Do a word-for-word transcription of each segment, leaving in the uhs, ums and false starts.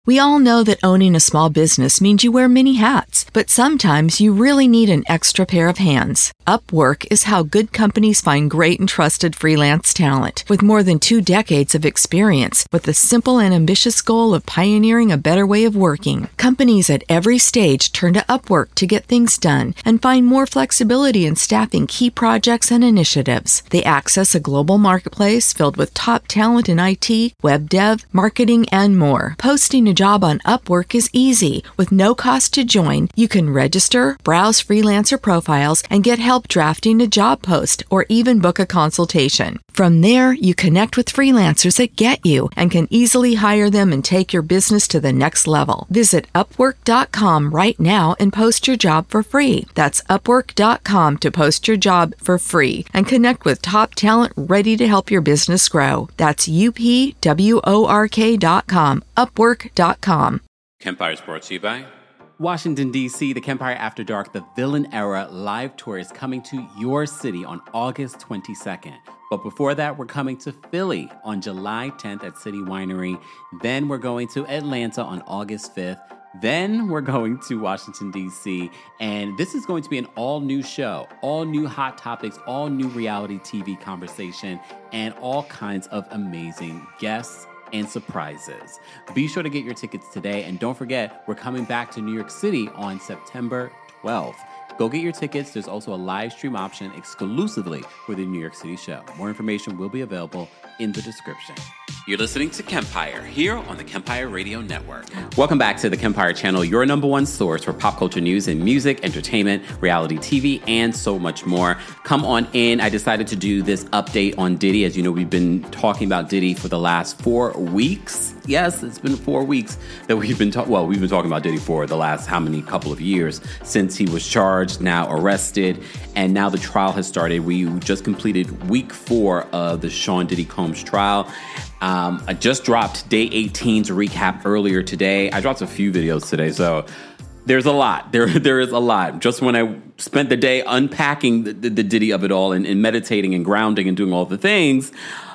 We all know that owning a small business means you wear many hats, but sometimes you really need an extra pair of hands. Upwork is how good companies find great and trusted freelance talent. With more than two decades of experience, with the simple and ambitious goal of pioneering a better way of working, companies at every stage turn to Upwork to get things done and find more flexibility in staffing key projects and initiatives. They access a global marketplace filled with top talent in I T, web dev, marketing, and more. Posting a job on Upwork is easy. With no cost to join, you can register, browse freelancer profiles, and get help drafting a job post or even book a consultation. From there, you connect with freelancers that get you and can easily hire them and take your business to the next level. Visit upwork dot com right now and post your job for free. That's upwork dot com to post your job for free and connect with top talent ready to help your business grow. That's U P W O R K dot com, upwork dot com. Kempire is brought to you by Washington, D C, the Kempire After Dark, the Villain Era live tour is coming to your city on August twenty-second. But before that, we're coming to Philly on July tenth at City Winery. Then we're going to Atlanta on August fifth. Then we're going to Washington, D C, and this is going to be an all-new show, all new hot topics, all new reality T V conversation, and all kinds of amazing guests and surprises. Be sure to get your tickets today, and don't forget, we're coming back to New York City on September twelfth. Go get your tickets. There's also a live stream option exclusively for the New York City show. More information will be available in the description. You're listening to Kempire here on the Kempire Radio Network. Welcome back to the Kempire Channel, your number one source for pop culture news and music, entertainment, reality T V, and so much more. Come on in. I decided to do this update on Diddy. As you know, we've been talking about Diddy for the last four weeks. Yes, it's been four weeks that we've been talking. Well, we've been talking about Diddy for the last how many couple of years since he was charged, now arrested, and now the trial has started. We just completed week four of the Sean Diddy Combs trial. Um, I just dropped day eighteen's recap earlier today. I dropped a few videos today, so there's a lot. There, there is a lot. Just when I spent the day unpacking the, the, the Diddy of it all and, and meditating and grounding and doing all the things,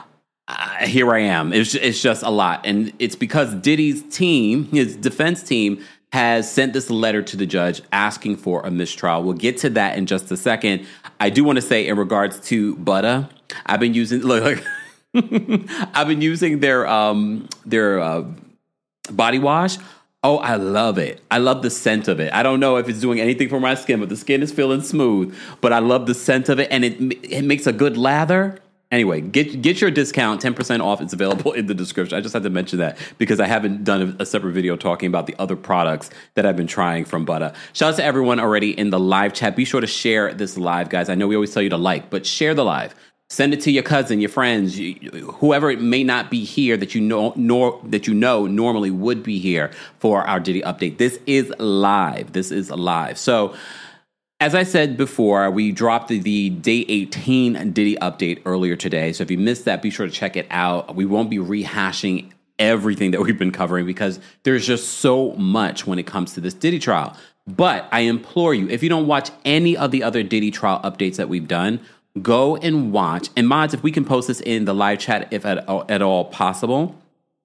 uh, here I am. It's, it's just a lot. And it's because Diddy's team, his defense team, has sent this letter to the judge asking for a mistrial. We'll get to that in just a second. I do want to say in regards to Butter, I've been using... Look, look I've been using their um, their uh, body wash. Oh, I love it. I love the scent of it. I don't know if it's doing anything for my skin, but the skin is feeling smooth. But I love the scent of it, and it it makes a good lather. Anyway, get get your discount, ten percent off. It's available in the description. I just had to mention that because I haven't done a, a separate video talking about the other products that I've been trying from Butter. Shout out to everyone already in the live chat. Be sure to share this live, guys. I know we always tell you to like, but share the live. Send it to your cousin, your friends, whoever it may not be here that you know, nor that you know normally would be here for our Diddy update. This is live. This is live. So, as I said before, we dropped the, the day eighteen Diddy update earlier today. So if you missed that, be sure to check it out. We won't be rehashing everything that we've been covering because there's just so much when it comes to this Diddy trial. But I implore you, if you don't watch any of the other Diddy trial updates that we've done, go and watch. And mods, if we can post this in the live chat, if at, at all possible,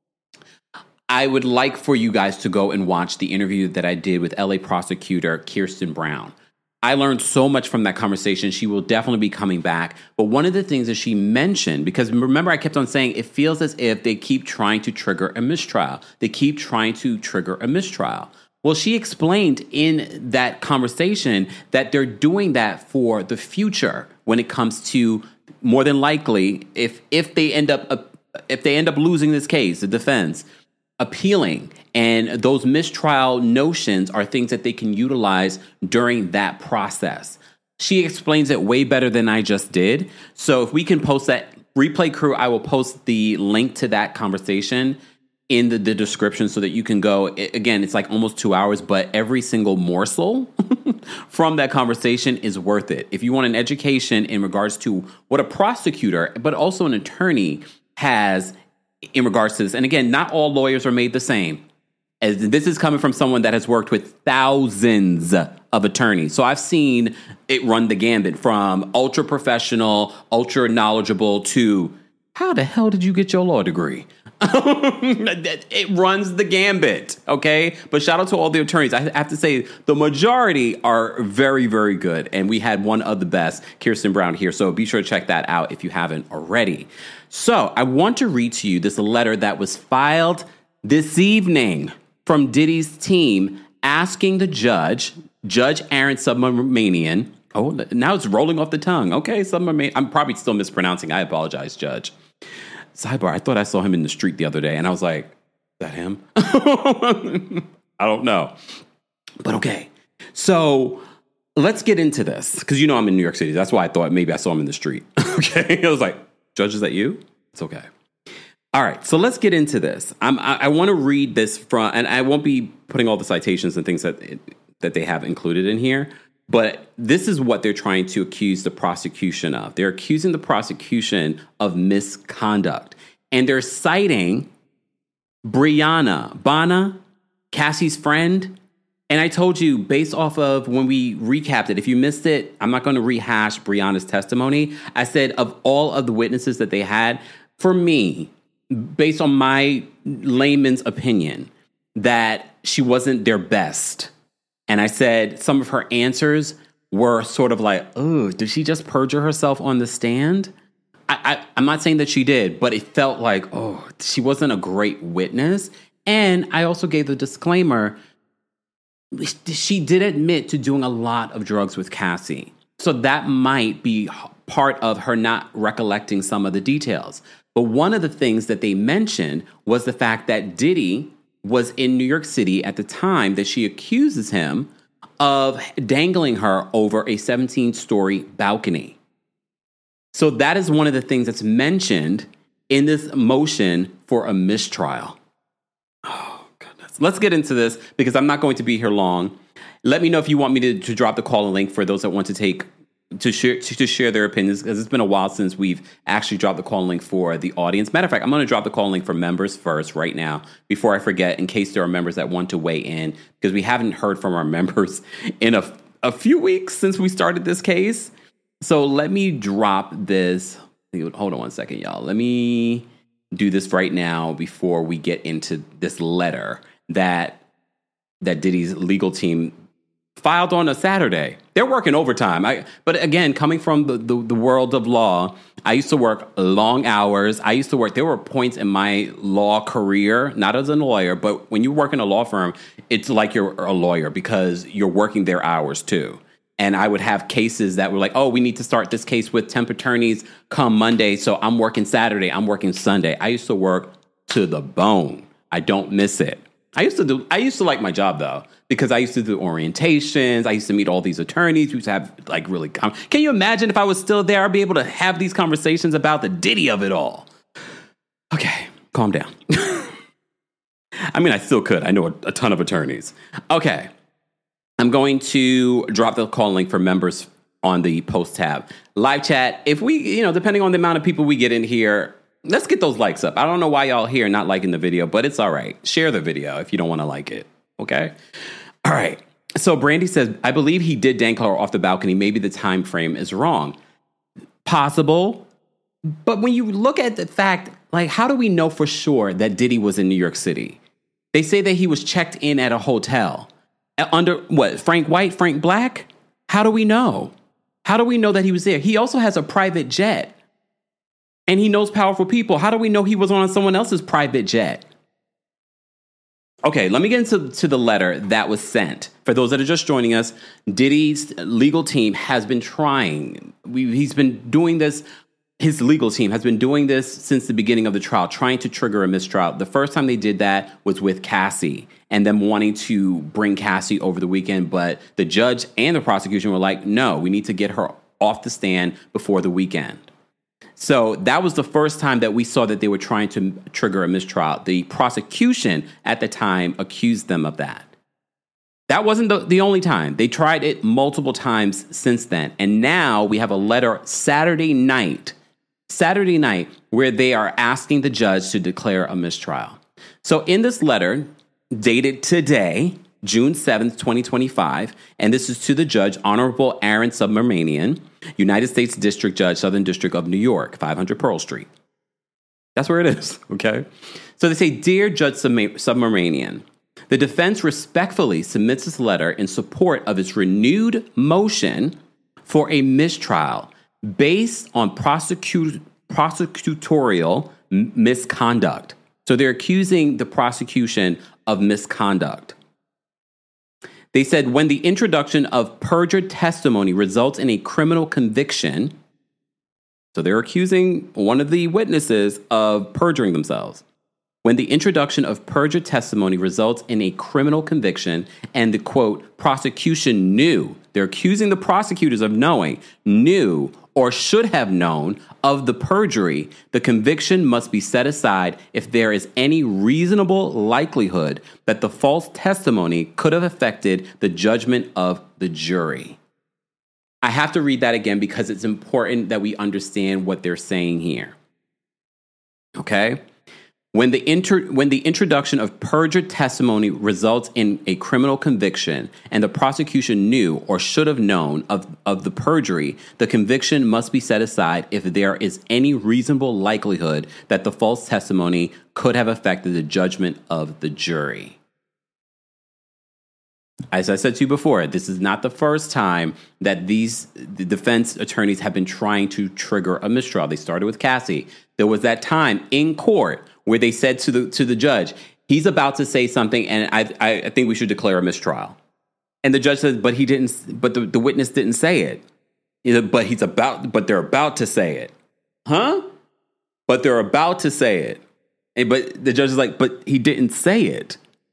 I would like for you guys to go and watch the interview that I did with L A prosecutor Kirsten Brown. I learned so much from that conversation. She will definitely be coming back. But one of the things that she mentioned, because remember I kept on saying it feels as if they keep trying to trigger a mistrial. They keep trying to trigger a mistrial. Well, she explained in that conversation that they're doing that for the future when it comes to, more than likely, if if they end up uh, if they end up losing this case, the defense, appealing, and those mistrial notions are things that they can utilize during that process. She explains it way better than I just did. So if we can post that, Replay Crew, I will post the link to that conversation in the, the description so that you can go. Again, it's like almost two hours, but every single morsel from that conversation is worth it. If you want an education in regards to what a prosecutor, but also an attorney has in regards to this. And again, not all lawyers are made the same. As this is coming from someone that has worked with thousands of attorneys. So I've seen it run the gambit from ultra professional, ultra knowledgeable to how the hell did you get your law degree? It runs the gambit, okay? But shout out to all the attorneys. I have to say the majority are very, very good. And we had one of the best, Kirsten Brown, here. So be sure to check that out if you haven't already. So I want to read to you this letter that was filed this evening from Diddy's team asking the judge, Judge Aaron Subramanian. Oh, now it's rolling off the tongue. Okay, Subramanian. I'm probably still mispronouncing. I apologize, Judge. Sidebar, I thought I saw him in the street the other day, and I was like, is that him? I don't know. But okay. So let's get into this, because you know I'm in New York City. That's why I thought maybe I saw him in the street. Okay. I was like, Judge, is that you? It's okay. All right. So let's get into this. I'm, I, I want to read this from, and I won't be putting all the citations and things that it, that they have included in here. But this is what they're trying to accuse the prosecution of. They're accusing the prosecution of misconduct. And they're citing Brianna Bana, Cassie's friend. And I told you, based off of when we recapped it, if you missed it, I'm not going to rehash Brianna's testimony. I said of all of the witnesses that they had, for me, based on my layman's opinion, that she wasn't their best. And I said some of her answers were sort of like, oh, did she just perjure herself on the stand? I, I, I'm not saying that she did, but it felt like, oh, she wasn't a great witness. And I also gave the disclaimer, she did admit to doing a lot of drugs with Cassie. So that might be part of her not recollecting some of the details. But one of the things that they mentioned was the fact that Diddy was in New York City at the time that she accuses him of dangling her over a seventeen-story balcony. So that is one of the things that's mentioned in this motion for a mistrial. Oh, goodness. Let's get into this because I'm not going to be here long. Let me know if you want me to, to drop the call link for those that want to take to share to, to share their opinions, because it's been a while since we've actually dropped the call link for the audience. Matter of fact, I'm going to drop the call link for members first right now before I forget, in case there are members that want to weigh in, because we haven't heard from our members in a, a few weeks since we started this case. So let me drop this. Hold on one second, y'all. Let me do this right now before we get into this letter that that Diddy's legal team filed on a Saturday. They're working overtime. I, but again, coming from the, the, the world of law, I used to work long hours. I used to work, there were points in my law career, not as a lawyer, but when you work in a law firm, it's like you're a lawyer because you're working their hours too. And I would have cases that were like, oh, we need to start this case with temp attorneys come Monday. So I'm working Saturday. I'm working Sunday. I used to work to the bone. I don't miss it. I used to do, I used to like my job though, because I used to do orientations. I used to meet all these attorneys. We used to have like really, com- can you imagine if I was still there, I'd be able to have these conversations about the Diddy of it all. Okay, calm down. I mean, I still could. I know a, a ton of attorneys. Okay. I'm going to drop the call link for members on the post tab. Live chat. If we, you know, depending on the amount of people we get in here, let's get those likes up. I don't know why y'all here not liking the video, but it's all right. Share the video if you don't want to like it. Okay. All right. So Brandy says, I believe he did dangle her off the balcony. Maybe the time frame is wrong. Possible. But when you look at the fact, like, how do we know for sure that Diddy was in New York City? They say that he was checked in at a hotel. Under what? Frank White, Frank Black? How do we know? How do we know that he was there? He also has a private jet. And he knows powerful people. How do we know he was on someone else's private jet? Okay, let me get into to the letter that was sent. For those that are just joining us, Diddy's legal team has been trying. We, he's been doing this. His legal team has been doing this since the beginning of the trial, trying to trigger a mistrial. The first time they did that was with Cassie and them wanting to bring Cassie over the weekend. But the judge and the prosecution were like, no, we need to get her off the stand before the weekend. So that was the first time that we saw that they were trying to trigger a mistrial. The prosecution at the time accused them of that. That wasn't the, the only time. They tried it multiple times since then. And now we have a letter Saturday night, Saturday night, where they are asking the judge to declare a mistrial. So in this letter, dated today, June seventh, twenty twenty-five, and this is to the judge, Honorable Aaron Subramanian, United States District Judge, Southern District of New York, five hundred Pearl Street. That's where it is, okay? So they say, Dear Judge Submaranian, the defense respectfully submits this letter in support of its renewed motion for a mistrial based on prosecute, prosecutorial misconduct. So they're accusing the prosecution of misconduct. They said when the introduction of perjured testimony results in a criminal conviction, so they're accusing one of the witnesses of perjuring themselves. When the introduction of perjured testimony results in a criminal conviction and the, quote, prosecution knew, they're accusing the prosecutors of knowing, knew, or should have known of the perjury, the conviction must be set aside if there is any reasonable likelihood that the false testimony could have affected the judgment of the jury. I have to read that again because it's important that we understand what they're saying here. Okay? When the inter- when the introduction of perjured testimony results in a criminal conviction and the prosecution knew or should have known of, of the perjury, the conviction must be set aside if there is any reasonable likelihood that the false testimony could have affected the judgment of the jury. As I said to you before, this is not the first time that these the defense attorneys have been trying to trigger a mistrial. They started with Cassie. There was that time in court where they said to the to the judge, he's about to say something, and I I, I think we should declare a mistrial. And the judge says, but he didn't. But the, the witness didn't say it. You know, but he's about. But they're about to say it, huh? But they're about to say it. And but the judge is like, but he didn't say it.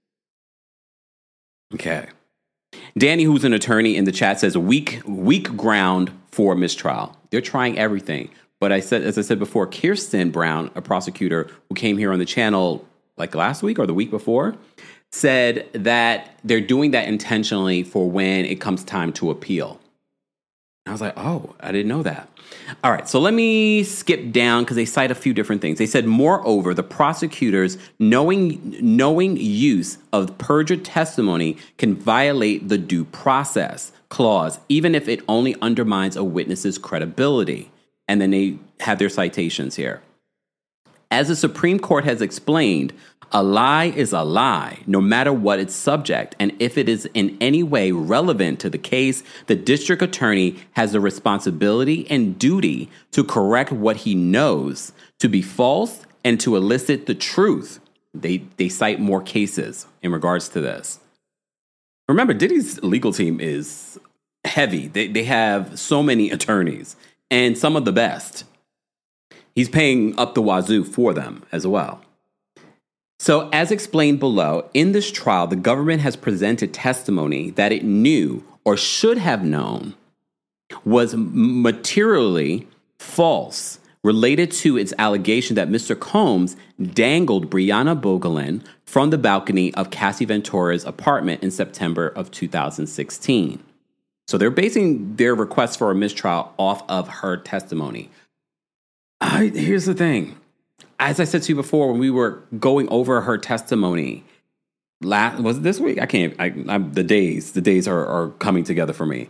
Okay. Danny, who's an attorney in the chat, says weak weak ground for mistrial. They're trying everything. But I said, as I said before, Kirsten Brown, a prosecutor who came here on the channel like last week or the week before, said that they're doing that intentionally for when it comes time to appeal. I was like, oh, I didn't know that. All right, so let me skip down because they cite a few different things. They said, moreover, the prosecutors' knowing, knowing use of perjured testimony can violate the due process clause, even if it only undermines a witness's credibility. And then they have their citations here. As the Supreme Court has explained, a lie is a lie, no matter what its subject. And if it is in any way relevant to the case, the district attorney has the responsibility and duty to correct what he knows to be false and to elicit the truth. They, they cite more cases in regards to this. Remember, Diddy's legal team is heavy. They, they have so many attorneys and some of the best. He's paying up the wazoo for them as well. So, as explained below, in this trial, the government has presented testimony that it knew or should have known was materially false related to its allegation that Mister Combs dangled Brianna Bogelin from the balcony of Cassie Ventura's apartment in September of two thousand sixteen. So they're basing their request for a mistrial off of her testimony. I, here's the thing. As I said to you before, when we were going over her testimony, last, was it this week? I can't, I, I'm, the days, the days are, are coming together for me.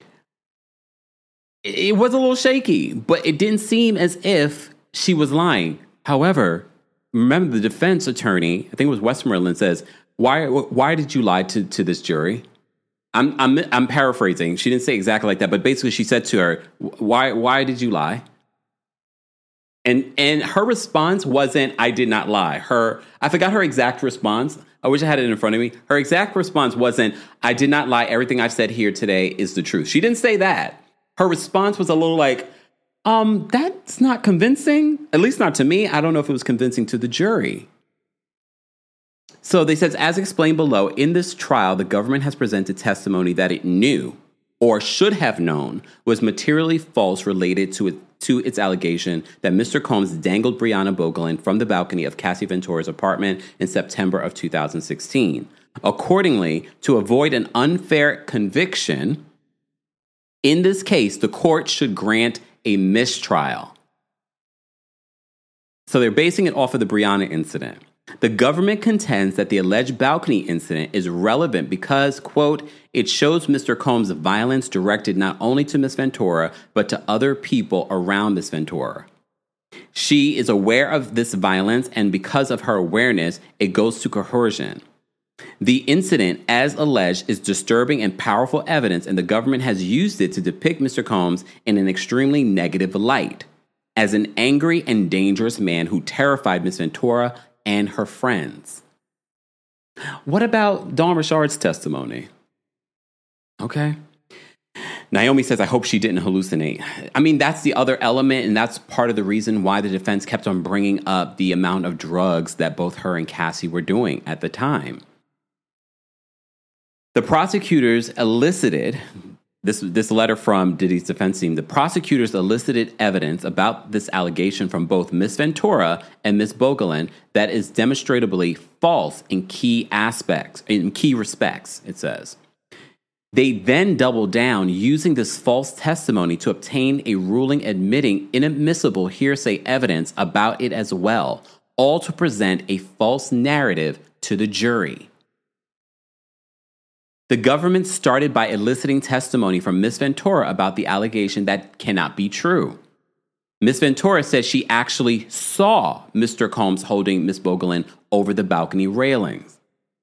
It, it was a little shaky, but it didn't seem as if she was lying. However, remember the defense attorney, I think it was Westmoreland, says, why, why did you lie to, to this jury? I'm, I'm, I'm paraphrasing. She didn't say exactly like that, but basically she said to her, why, why did you lie? And and her response wasn't, I did not lie. Her, I forgot her exact response. I wish I had it in front of me. Her exact response wasn't, I did not lie. Everything I've said here today is the truth. She didn't say that. Her response was a little like, um, that's not convincing. At least not to me. I don't know if it was convincing to the jury. So they says, as explained below, in this trial, the government has presented testimony that it knew or should have known was materially false related to it. to its allegation that Mister Combs dangled Brianna Bogelin from the balcony of Cassie Ventura's apartment in September of two thousand sixteen. Accordingly, to avoid an unfair conviction, in this case, the court should grant a mistrial. So they're basing it off of the Brianna incident. The government contends that the alleged balcony incident is relevant because, quote, it shows Mister Combs' violence directed not only to Miss Ventura, but to other people around Miss Ventura. She is aware of this violence, and because of her awareness, it goes to coercion. The incident, as alleged, is disturbing and powerful evidence, and the government has used it to depict Mister Combs in an extremely negative light, as an angry and dangerous man who terrified Miss Ventura and her friends. What about Dawn Richard's testimony? Okay. Naomi says, I hope she didn't hallucinate. I mean, that's the other element, and that's part of the reason why the defense kept on bringing up the amount of drugs that both her and Cassie were doing at the time. The prosecutors elicited, this, this letter from Diddy's defense team, the prosecutors elicited evidence about this allegation from both Miss Ventura and Miss Bogolan that is demonstrably false in key aspects, in key respects, it says. They then doubled down using this false testimony to obtain a ruling admitting inadmissible hearsay evidence about it as well, all to present a false narrative to the jury. The government started by eliciting testimony from Miss Ventura about the allegation that cannot be true. Miss Ventura said she actually saw Mister Combs holding Miss Bogolan over the balcony railings.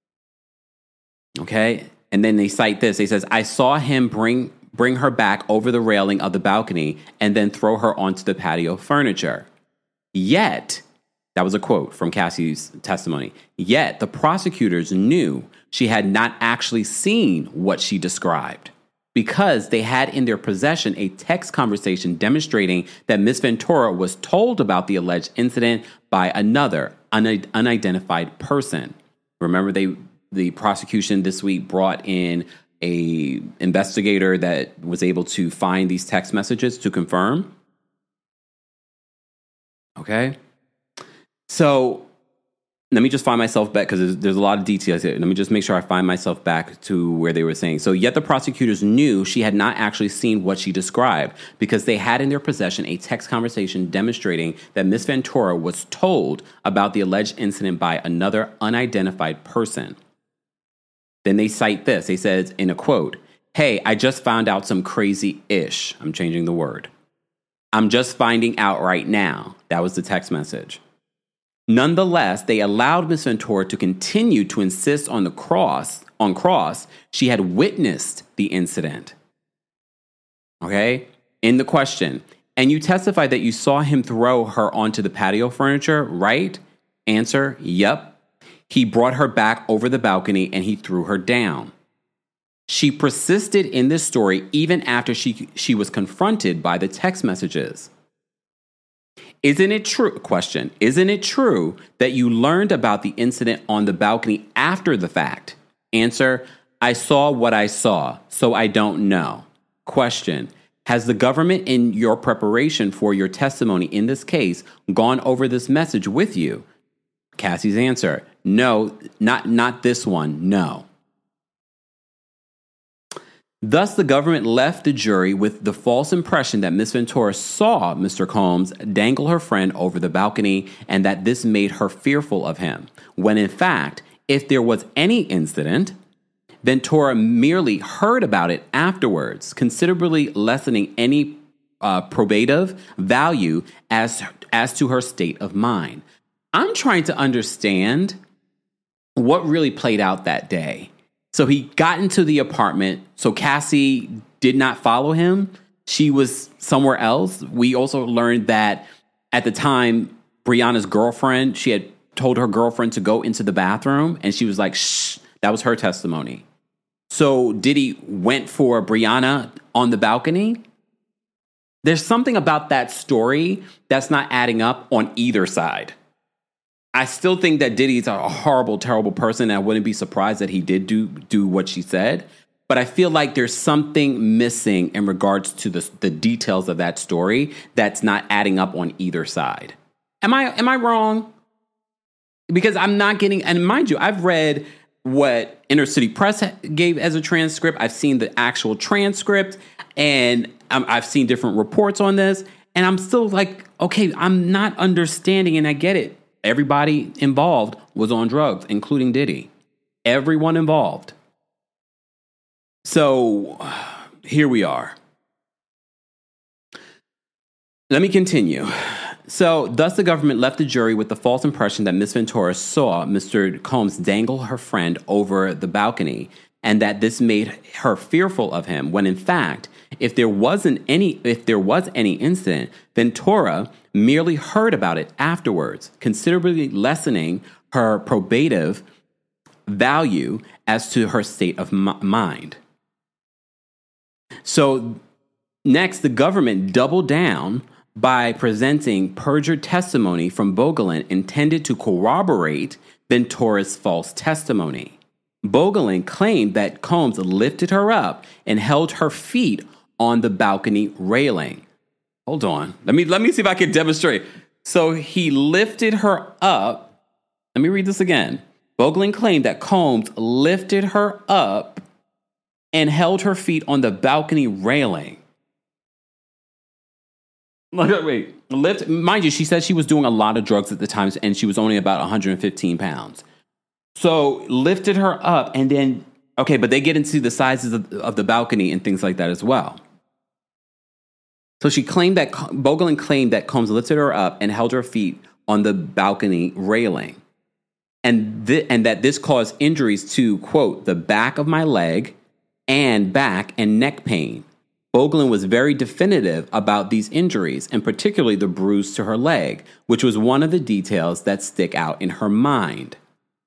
Okay? And then they cite this. They says, I saw him bring bring her back over the railing of the balcony and then throw her onto the patio furniture. Yet, that was a quote from Cassie's testimony, yet the prosecutors knew she had not actually seen what she described because they had in their possession a text conversation demonstrating that Miss Ventura was told about the alleged incident by another un- unidentified person. Remember, they the prosecution this week brought in a investigator that was able to find these text messages to confirm. Okay. So let me just find myself back because there's, there's a lot of details here. Let me just make sure I find myself back to where they were saying. So yet the prosecutors knew she had not actually seen what she described because they had in their possession a text conversation demonstrating that Miss Ventura was told about the alleged incident by another unidentified person. Then they cite this. They said in a quote, hey, I just found out some crazy-ish. I'm changing the word. I'm just finding out right now. That was the text message. Nonetheless, they allowed Miss Ventura to continue to insist on the cross, on cross, she had witnessed the incident. Okay? In the question, and you testified that you saw him throw her onto the patio furniture, right? Answer, yep. He brought her back over the balcony and he threw her down. She persisted in this story even after she, she was confronted by the text messages. Isn't it true? Question. Isn't it true that you learned about the incident on the balcony after the fact? Answer. I saw what I saw, so I don't know. Question. Has the government in your preparation for your testimony in this case gone over this message with you? Cassie's answer. No, not, not this one. No. Thus, the government left the jury with the false impression that Miss Ventura saw Mister Combs dangle her friend over the balcony and that this made her fearful of him, when in fact, if there was any incident, Ventura merely heard about it afterwards, considerably lessening any uh, probative value as, as to her state of mind. I'm trying to understand what really played out that day. So he got into the apartment. So Cassie did not follow him. She was somewhere else. We also learned that at the time, Brianna's girlfriend, she had told her girlfriend to go into the bathroom and she was like, shh, that was her testimony. So Diddy went for Brianna on the balcony. There's something about that story that's not adding up on either side. I still think that Diddy's a horrible, terrible person. And I wouldn't be surprised that he did do do what she said. But I feel like there's something missing in regards to the, the details of that story that's not adding up on either side. Am I am I wrong? Because I'm not getting, and mind you, I've read what Inner City Press gave as a transcript. I've seen the actual transcript, and I'm, I've seen different reports on this. And I'm still like, okay, I'm not understanding, and I get it. Everybody involved was on drugs, including Diddy. Everyone involved. So here we are. Let me continue. So, thus the government left the jury with the false impression that Miss Ventura saw Mister Combs dangle her friend over the balcony and that this made her fearful of him, when in fact, if there wasn't any, if there was any incident, Ventura merely heard about it afterwards, considerably lessening her probative value as to her state of m- mind. So next, the government doubled down by presenting perjured testimony from Bogelin intended to corroborate Ventura's false testimony. Bogelin claimed that Combs lifted her up and held her feet on the balcony railing. Hold on. Let me let me see if I can demonstrate. So he lifted her up. Let me read this again. Bogelin claimed that Combs lifted her up and held her feet on the balcony railing. Wait, lift. Mind you, she said she was doing a lot of drugs at the time, and she was only about one hundred fifteen pounds. So lifted her up, and then, okay, but they get into the sizes of, of the balcony and things like that as well. So she claimed that, Bogelin claimed that Combs lifted her up and held her feet on the balcony railing. And, th- and that this caused injuries to, quote, the back of my leg and back and neck pain. Bogelin was very definitive about these injuries, and particularly the bruise to her leg, which was one of the details that stick out in her mind.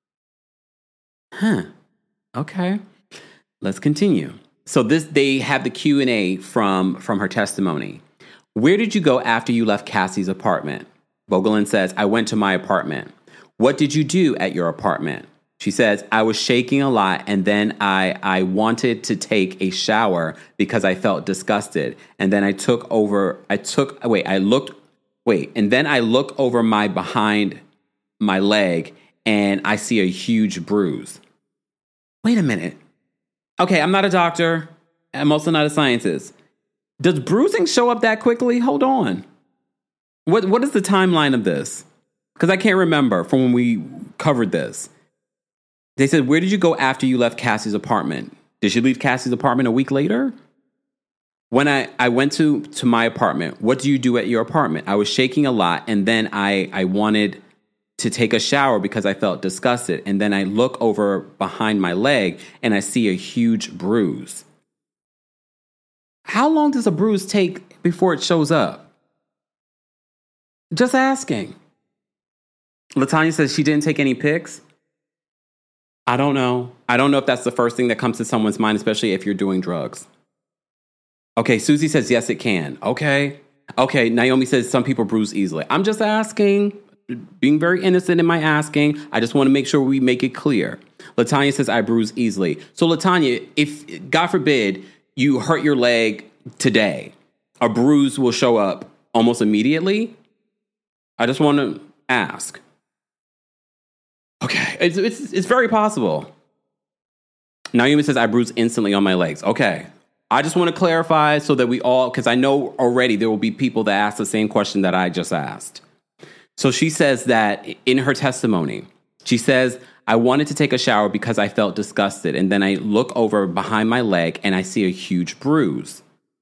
Huh. Okay. Let's continue. So this, they have the Q and A from, from her testimony. Where did you go after you left Cassie's apartment? Bogelin says, I went to my apartment. What did you do at your apartment? She says, I was shaking a lot, and then I, I wanted to take a shower because I felt disgusted. And then I took over, I took, wait, I looked, wait, and then I look over my behind my leg and I see a huge bruise. Wait a minute. Okay, I'm not a doctor. I'm also not a scientist. Does bruising show up that quickly? Hold on. What What is the timeline of this? Because I can't remember from when we covered this. They said, where did you go after you left Cassie's apartment? Did she leave Cassie's apartment a week later? When I, I went to, to my apartment, what do you do at your apartment? I was shaking a lot, and then I, I wanted to take a shower because I felt disgusted. And then I look over behind my leg, and I see a huge bruise. How long does a bruise take before it shows up? Just asking. LaTanya says she didn't take any pics. I don't know. I don't know if that's the first thing that comes to someone's mind, especially if you're doing drugs. Okay, Susie says, yes, it can. Okay. Okay, Naomi says some people bruise easily. I'm just asking, being very innocent in my asking. I just want to make sure we make it clear. LaTanya says, I bruise easily. So LaTanya, if, God forbid, you hurt your leg today, a bruise will show up almost immediately? I just want to ask. Okay, it's, it's it's very possible. Naomi says, I bruise instantly on my legs. Okay, I just want to clarify so that we all, because I know already there will be people that ask the same question that I just asked. So she says that in her testimony, she says, I wanted to take a shower because I felt disgusted. And then I look over behind my leg and I see a huge bruise.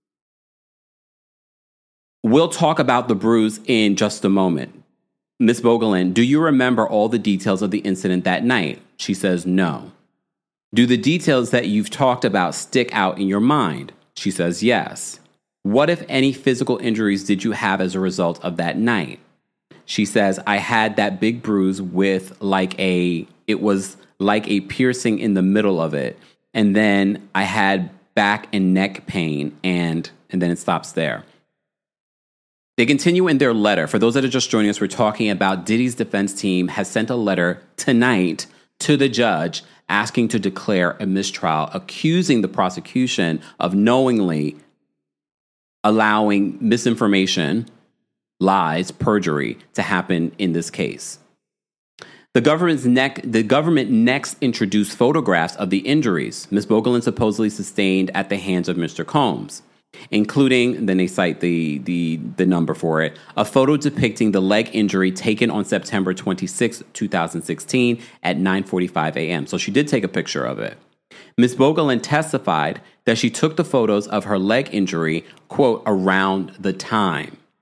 We'll talk about the bruise in just a moment. Miss Bogelin, do you remember all the details of the incident that night? She says, no. Do the details that you've talked about stick out in your mind? She says, yes. What, if any, physical injuries did you have as a result of that night? She says, I had that big bruise with like a, it was like a piercing in the middle of it. And then I had back and neck pain, and, and then it stops there. They continue in their letter. For those that are just joining us, we're talking about Diddy's defense team has sent a letter tonight to the judge asking to declare a mistrial, accusing the prosecution of knowingly allowing misinformation, lies, perjury to happen in this case. The government's neck, the government next introduced photographs of the injuries Miz Bogelin supposedly sustained at the hands of Mister Combs, including, then they cite the, the, the number for it, a photo depicting the leg injury taken on September twenty-sixth, twenty sixteen at nine forty-five a.m. So she did take a picture of it. Miz Bogelin testified that she took the photos of her leg injury, quote, around the time.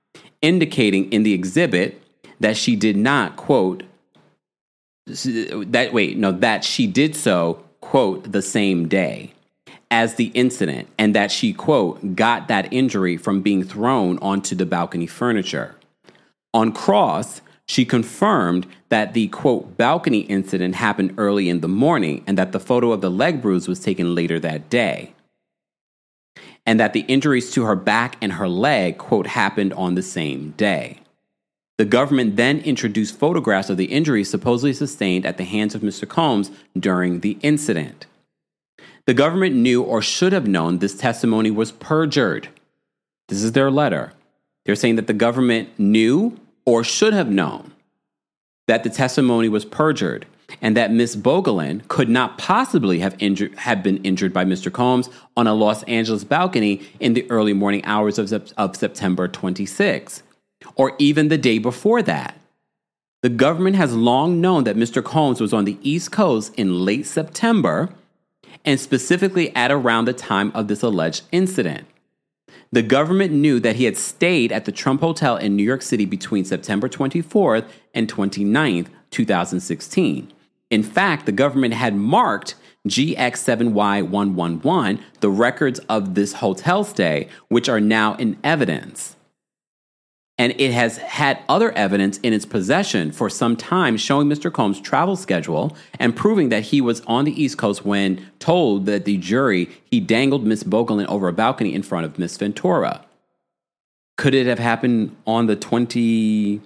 indicating in the exhibit that she did not, quote, that, wait, no, that she did so, quote, the same day as the incident, and that she, quote, got that injury from being thrown onto the balcony furniture. On cross, she confirmed that the, quote, balcony incident happened early in the morning and that the photo of the leg bruise was taken later that day, and that the injuries to her back and her leg, quote, happened on the same day. The government then introduced photographs of the injuries supposedly sustained at the hands of Mister Combs during the incident. The government knew or should have known this testimony was perjured. This is their letter. They're saying that the government knew or should have known that the testimony was perjured and that Miss Bogelin could not possibly have injured, have been injured by Mister Combs on a Los Angeles balcony in the early morning hours of, of September twenty-sixth, or even the day before that. The government has long known that Mister Combs was on the East Coast in late September, and specifically at around the time of this alleged incident. The government knew that he had stayed at the Trump Hotel in New York City between September twenty-fourth and twenty-ninth, twenty sixteen. In fact, the government had marked G X seven Y one one one, the records of this hotel stay, which are now in evidence. And it has had other evidence in its possession for some time showing Mister Combs' travel schedule and proving that he was on the East Coast when told that the jury he dangled Miss Bogelin over a balcony in front of Miss Ventura. Could it have happened on the twenty-third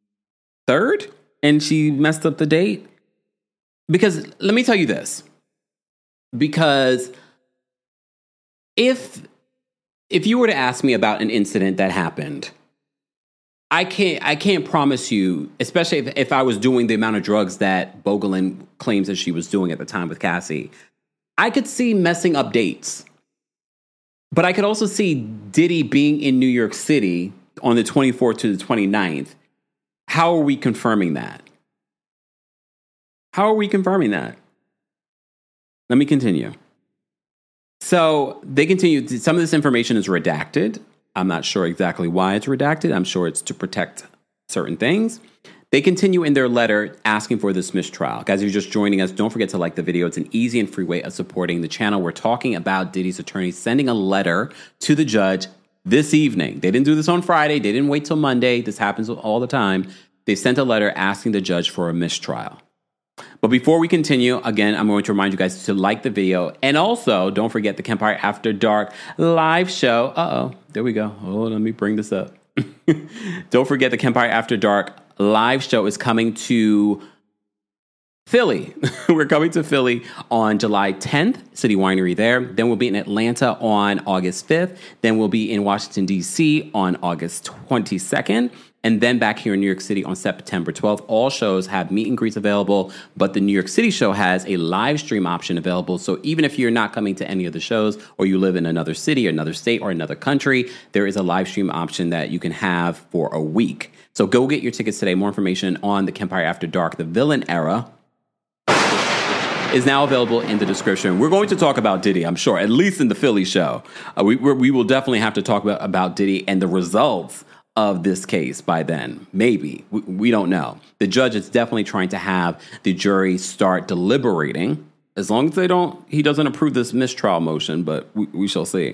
and she messed up the date? Because let me tell you this. Because if if you were to ask me about an incident that happened, I can't I can't promise you, especially if, if I was doing the amount of drugs that Bogelin claims that she was doing at the time with Cassie, I could see messing up dates. But I could also see Diddy being in New York City on the twenty-fourth to the twenty-ninth. How are we confirming that? How are we confirming that? Let me continue. So they continue. Some of this information is redacted. I'm not sure exactly why it's redacted. I'm sure it's to protect certain things. They continue in their letter asking for this mistrial. Guys, if you're just joining us, don't forget to like the video. It's an easy and free way of supporting the channel. We're talking about Diddy's attorney sending a letter to the judge this evening. They didn't do this on Friday. They didn't wait till Monday. This happens all the time. They sent a letter asking the judge for a mistrial. But before we continue, again, I'm going to remind you guys to like the video. And also, don't forget the Kempire After Dark live show. Uh-oh, there we go. Oh, let me bring this up. Don't forget the Kempire After Dark live show is coming to Philly. We're coming to Philly on July tenth, City Winery there. Then we'll be in Atlanta on August fifth. Then we'll be in Washington, D C on August twenty-second. And then back here in New York City on September twelfth. All shows have meet and greets available, but the New York City show has a live stream option available. So even if you're not coming to any of the shows or you live in another city or another state or another country, there is a live stream option that you can have for a week. So go get your tickets today. More information on the Kempire After Dark, the Villain Era, is now available in the description. We're going to talk about Diddy, I'm sure, at least in the Philly show. Uh, we we're, we will definitely have to talk about, about Diddy and the results of this case by then. Maybe. We, we don't know. The judge is definitely trying to have the jury start deliberating, as long as they don't, he doesn't approve this mistrial motion, but we, we shall see.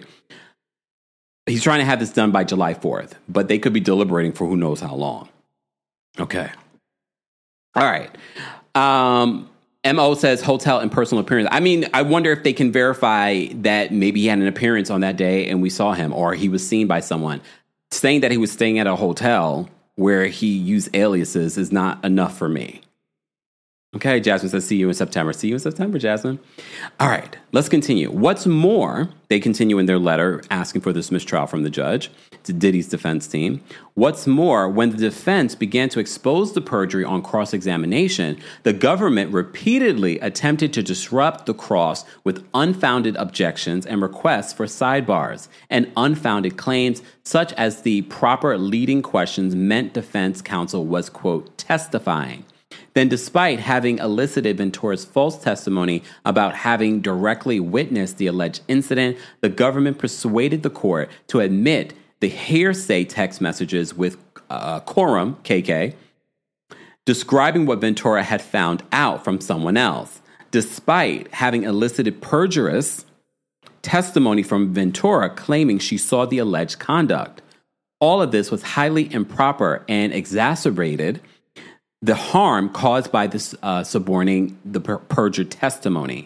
He's trying to have this done by July fourth, but they could be deliberating for who knows how long. Okay. All right. Um, M O says hotel and personal appearance. I mean, I wonder if they can verify that maybe he had an appearance on that day and we saw him, or he was seen by someone. Saying that he was staying at a hotel where he used aliases is not enough for me. Okay, Jasmine says, see you in September. See you in September, Jasmine. All right, let's continue. What's more, they continue in their letter asking for this mistrial from the judge to Diddy's defense team. What's more, when the defense began to expose the perjury on cross-examination, the government repeatedly attempted to disrupt the cross with unfounded objections and requests for sidebars and unfounded claims, such as the proper leading questions meant defense counsel was, quote, testifying. Then, despite having elicited Ventura's false testimony about having directly witnessed the alleged incident, the government persuaded the court to admit the hearsay text messages with uh, Coram, K K, describing what Ventura had found out from someone else, despite having elicited perjurious testimony from Ventura claiming she saw the alleged conduct. All of this was highly improper and exacerbated the harm caused by this uh, suborning the per- perjured testimony.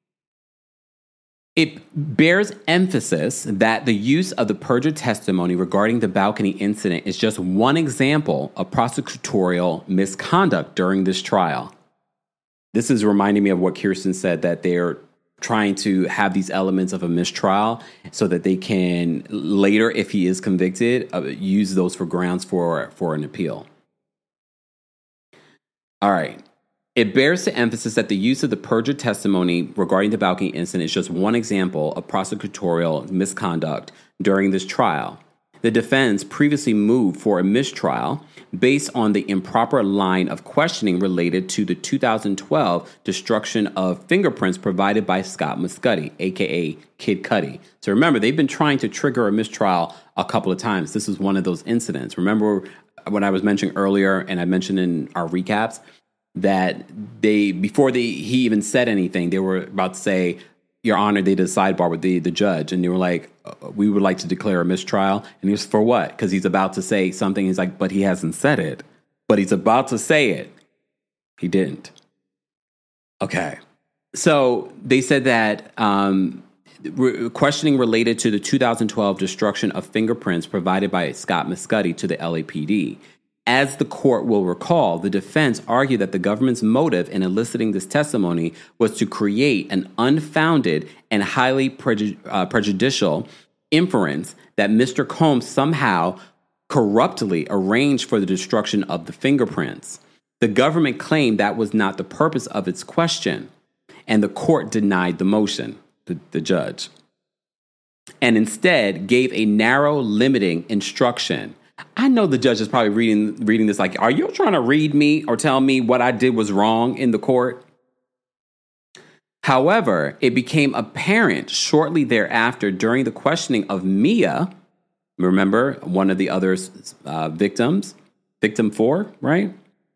It bears emphasis that the use of the perjured testimony regarding the balcony incident is just one example of prosecutorial misconduct during this trial. This is reminding me of what Kirsten said, that they're trying to have these elements of a mistrial so that they can later, if he is convicted, uh, use those for grounds for, for an appeal. All right. It bears to emphasis that the use of the perjured testimony regarding the balcony incident is just one example of prosecutorial misconduct during this trial. The defense previously moved for a mistrial based on the improper line of questioning related to the two thousand twelve destruction of fingerprints provided by Scott Muscudi, a k a. Kid Cudi. So remember, they've been trying to trigger a mistrial a couple of times. This is one of those incidents. Remember when I was mentioning earlier, and I mentioned in our recaps, that they, before they, he even said anything, they were about to say, Your Honor, they did a sidebar with the, the judge, and they were like, we would like to declare a mistrial. And he was, for what? Because he's about to say something. He's like, but he hasn't said it. But he's about to say it. He didn't. Okay. So they said that um, re- questioning related to the two thousand twelve destruction of fingerprints provided by Scott Muscudi to the L A P D. As the court will recall, the defense argued that the government's motive in eliciting this testimony was to create an unfounded and highly preju- uh, prejudicial inference that Mister Combs somehow corruptly arranged for the destruction of the fingerprints. The government claimed that was not the purpose of its question, and the court denied the motion, the, the judge, and instead gave a narrow, limiting instruction. I know the judge is probably reading reading this like, are you trying to read me or tell me what I did was wrong in the court? However, it became apparent shortly thereafter during the questioning of Mia, remember, one of the other uh, victims, victim four, right?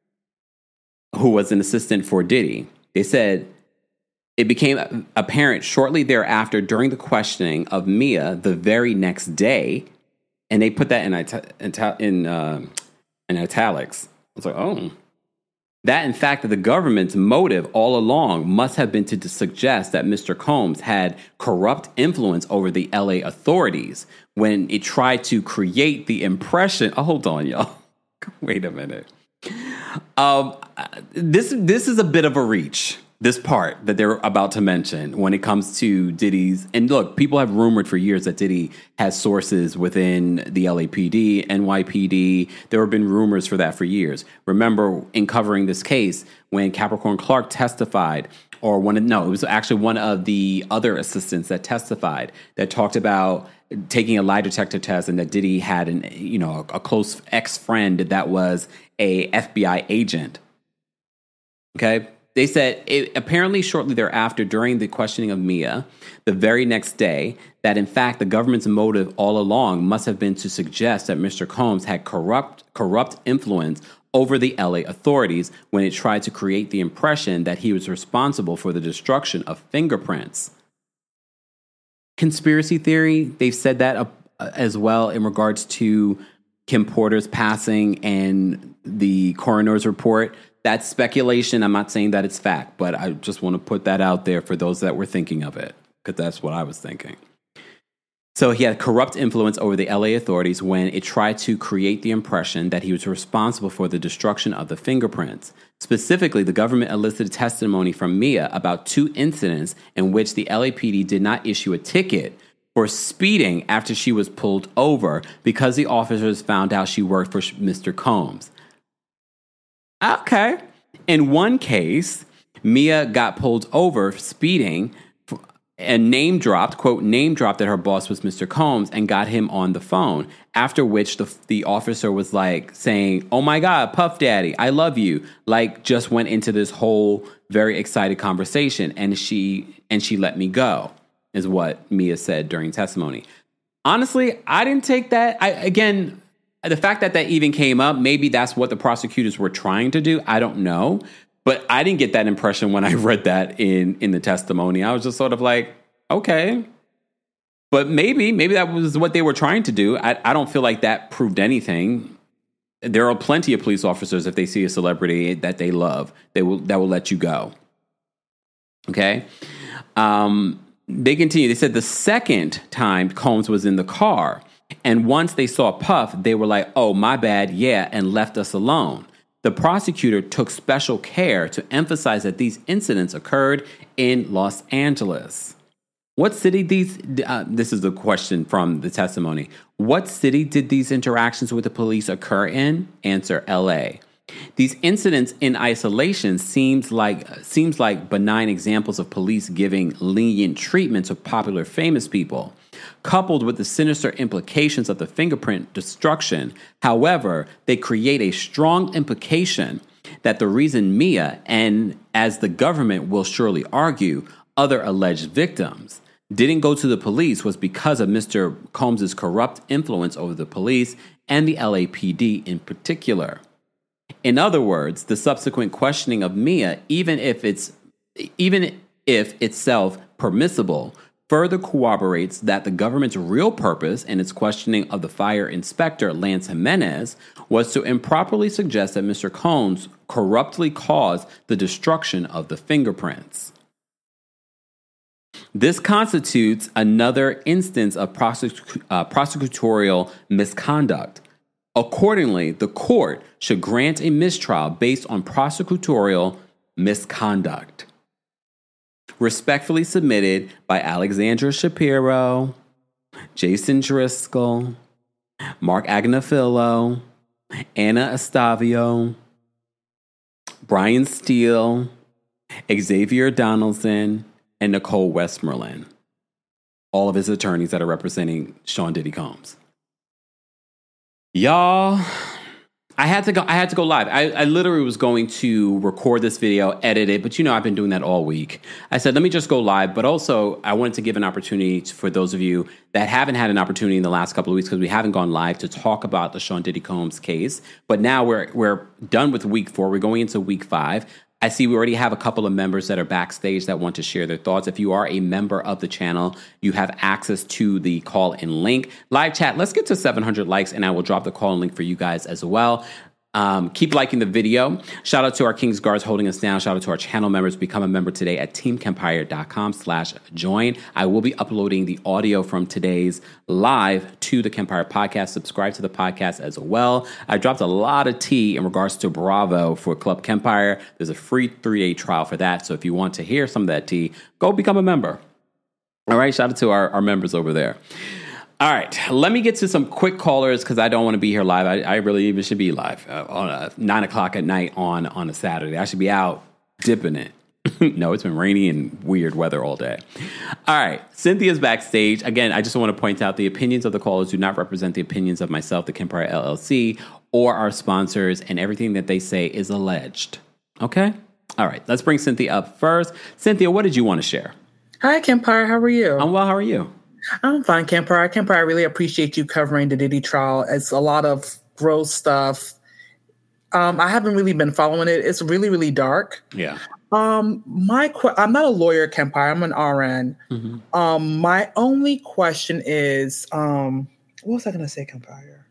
Who was an assistant for Diddy. They said it became apparent shortly thereafter during the questioning of Mia the very next day. And they put that in ita- in uh, in italics. I was like, oh. That, in fact, that the government's motive all along must have been to suggest that Mister Combs had corrupt influence over the L A authorities when it tried to create the impression. Oh, hold on, y'all. Wait a minute. Um, this this is a bit of a reach. This part that they're about to mention when it comes to Diddy's, and look, people have rumored for years that Diddy has sources within the L A P D, N Y P D. There have been rumors for that for years. Remember, in covering this case, when Capricorn Clark testified, or one of, no, it was actually one of the other assistants that testified that talked about taking a lie detector test and that Diddy had an, you know, a, a close ex-friend that was a F B I agent. Okay. They said it, apparently shortly thereafter, during the questioning of Mia, the very next day, that in fact the government's motive all along must have been to suggest that Mister Combs had corrupt corrupt influence over the L A authorities when it tried to create the impression that he was responsible for the destruction of fingerprints. Conspiracy theory, they've said that uh, as well in regards to Kim Porter's passing and the coroner's report. That's speculation. I'm not saying that it's fact, but I just want to put that out there for those that were thinking of it, because that's what I was thinking. So he had corrupt influence over the L A authorities when it tried to create the impression that he was responsible for the destruction of the fingerprints. Specifically, the government elicited testimony from Mia about two incidents in which the L A P D did not issue a ticket for speeding after she was pulled over because the officers found out she worked for Mister Combs. Okay. In one case, Mia got pulled over speeding and name dropped, quote, name dropped that her boss was Mister Combs and got him on the phone. After which the the officer was like saying, oh my God, Puff Daddy, I love you. Like just went into this whole very excited conversation and she and she let me go, is what Mia said during testimony. Honestly, I didn't take that. I again, the fact that that even came up, maybe that's what the prosecutors were trying to do. I don't know. But I didn't get that impression when I read that in, in the testimony. I was just sort of like, okay. But maybe, maybe that was what they were trying to do. I, I don't feel like that proved anything. There are plenty of police officers, if they see a celebrity that they love, they will that will let you go. Okay. Um, they continue. They said the second time Combs was in the car, and once they saw Puff, they were like, oh, my bad, yeah, and left us alone. The prosecutor took special care to emphasize that these incidents occurred in Los Angeles. What city these, uh, this is the question from the testimony. What city did these interactions with the police occur in? Answer, L A. These incidents in isolation seems like seems like benign examples of police giving lenient treatment to popular famous people. Coupled with the sinister implications of the fingerprint destruction, however, they create a strong implication that the reason Mia, and as the government will surely argue, other alleged victims, didn't go to the police was because of Mister Combs' corrupt influence over the police and the L A P D in particular. In other words, the subsequent questioning of Mia, even if it's even if itself permissible, further corroborates that the government's real purpose in its questioning of the fire inspector, Lance Jimenez, was to improperly suggest that Mister Combs corruptly caused the destruction of the fingerprints. This constitutes another instance of prosec- uh, prosecutorial misconduct. Accordingly, the court should grant a mistrial based on prosecutorial misconduct. Respectfully submitted by Alexandra Shapiro, Jason Driscoll, Mark Agnafilo, Anna Estavio, Brian Steele, Xavier Donaldson, and Nicole Westmoreland. All of his attorneys that are representing Sean Diddy Combs. Y'all, I had to go. I had to go live. I, I literally was going to record this video, edit it, but you know I've been doing that all week. I said, let me just go live. But also, I wanted to give an opportunity for those of you that haven't had an opportunity in the last couple of weeks because we haven't gone live to talk about the Sean Diddy Combs case. But now we're we're done with week four. We're going into week five. I see we already have a couple of members that are backstage that want to share their thoughts. If you are a member of the channel, you have access to the call-in link. Live chat, let's get to seven hundred likes, and I will drop the call-in link for you guys as well. Um, keep liking the video. Shout out to our Kings Guards holding us down. Shout out to our channel members. Become a member today at teamkempire.com slash join. I will be uploading the audio from today's live to the Kempire podcast. Subscribe to the podcast as well. I dropped a lot of tea in regards to Bravo for Club Kempire. There's a free three-day trial for that. So if you want to hear some of that tea, go become a member. All right. Shout out to our, our members over there. All right, let me get to some quick callers because I don't want to be here live. I, I really even should be live uh, on a nine o'clock at night on, on a Saturday. I should be out dipping it. No, it's been rainy and weird weather all day. All right, Cynthia's backstage. Again, I just want to point out the opinions of the callers do not represent the opinions of myself, the Kempire L L C, or our sponsors, and everything that they say is alleged. Okay? All right, let's bring Cynthia up first. Cynthia, what did you want to share? Hi, Kempire. How are you? I'm well. How are you? I'm fine, Kempire. Kempire, I really appreciate you covering the Diddy trial. It's a lot of gross stuff. Um, I haven't really been following it. It's really, really dark. Yeah. Um, my qu- I'm not a lawyer, Kempire. I'm an R N. Mm-hmm. Um, my only question is, um, what was I going to say, Kempire?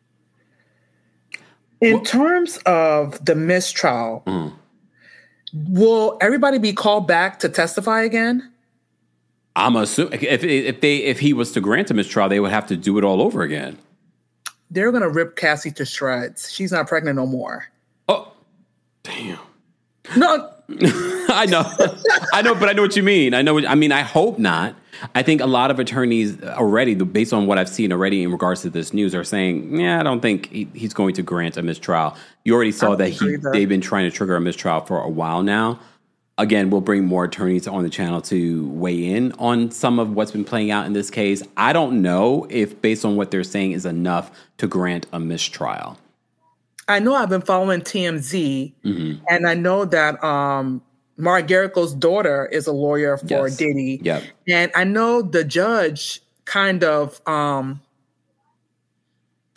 In well, terms of the mistrial, mm. will everybody be called back to testify again? I'm assuming if if they if he was to grant a mistrial, they would have to do it all over again. They're gonna rip Cassie to shreds. She's not pregnant no more. Oh, damn! No, I know, I know, but I know what you mean. I know. What, I mean, I hope not. I think a lot of attorneys already, based on what I've seen already in regards to this news, are saying, "Yeah, I don't think he, he's going to grant a mistrial." You already saw that he that. they've been trying to trigger a mistrial for a while now. Again, we'll bring more attorneys on the channel to weigh in on some of what's been playing out in this case. I don't know if, based on what they're saying, is enough to grant a mistrial. I know I've been following T M Z, mm-hmm. and I know that um, Mark Garrico's daughter is a lawyer for yes. Diddy. Yep. And I know the judge kind of um,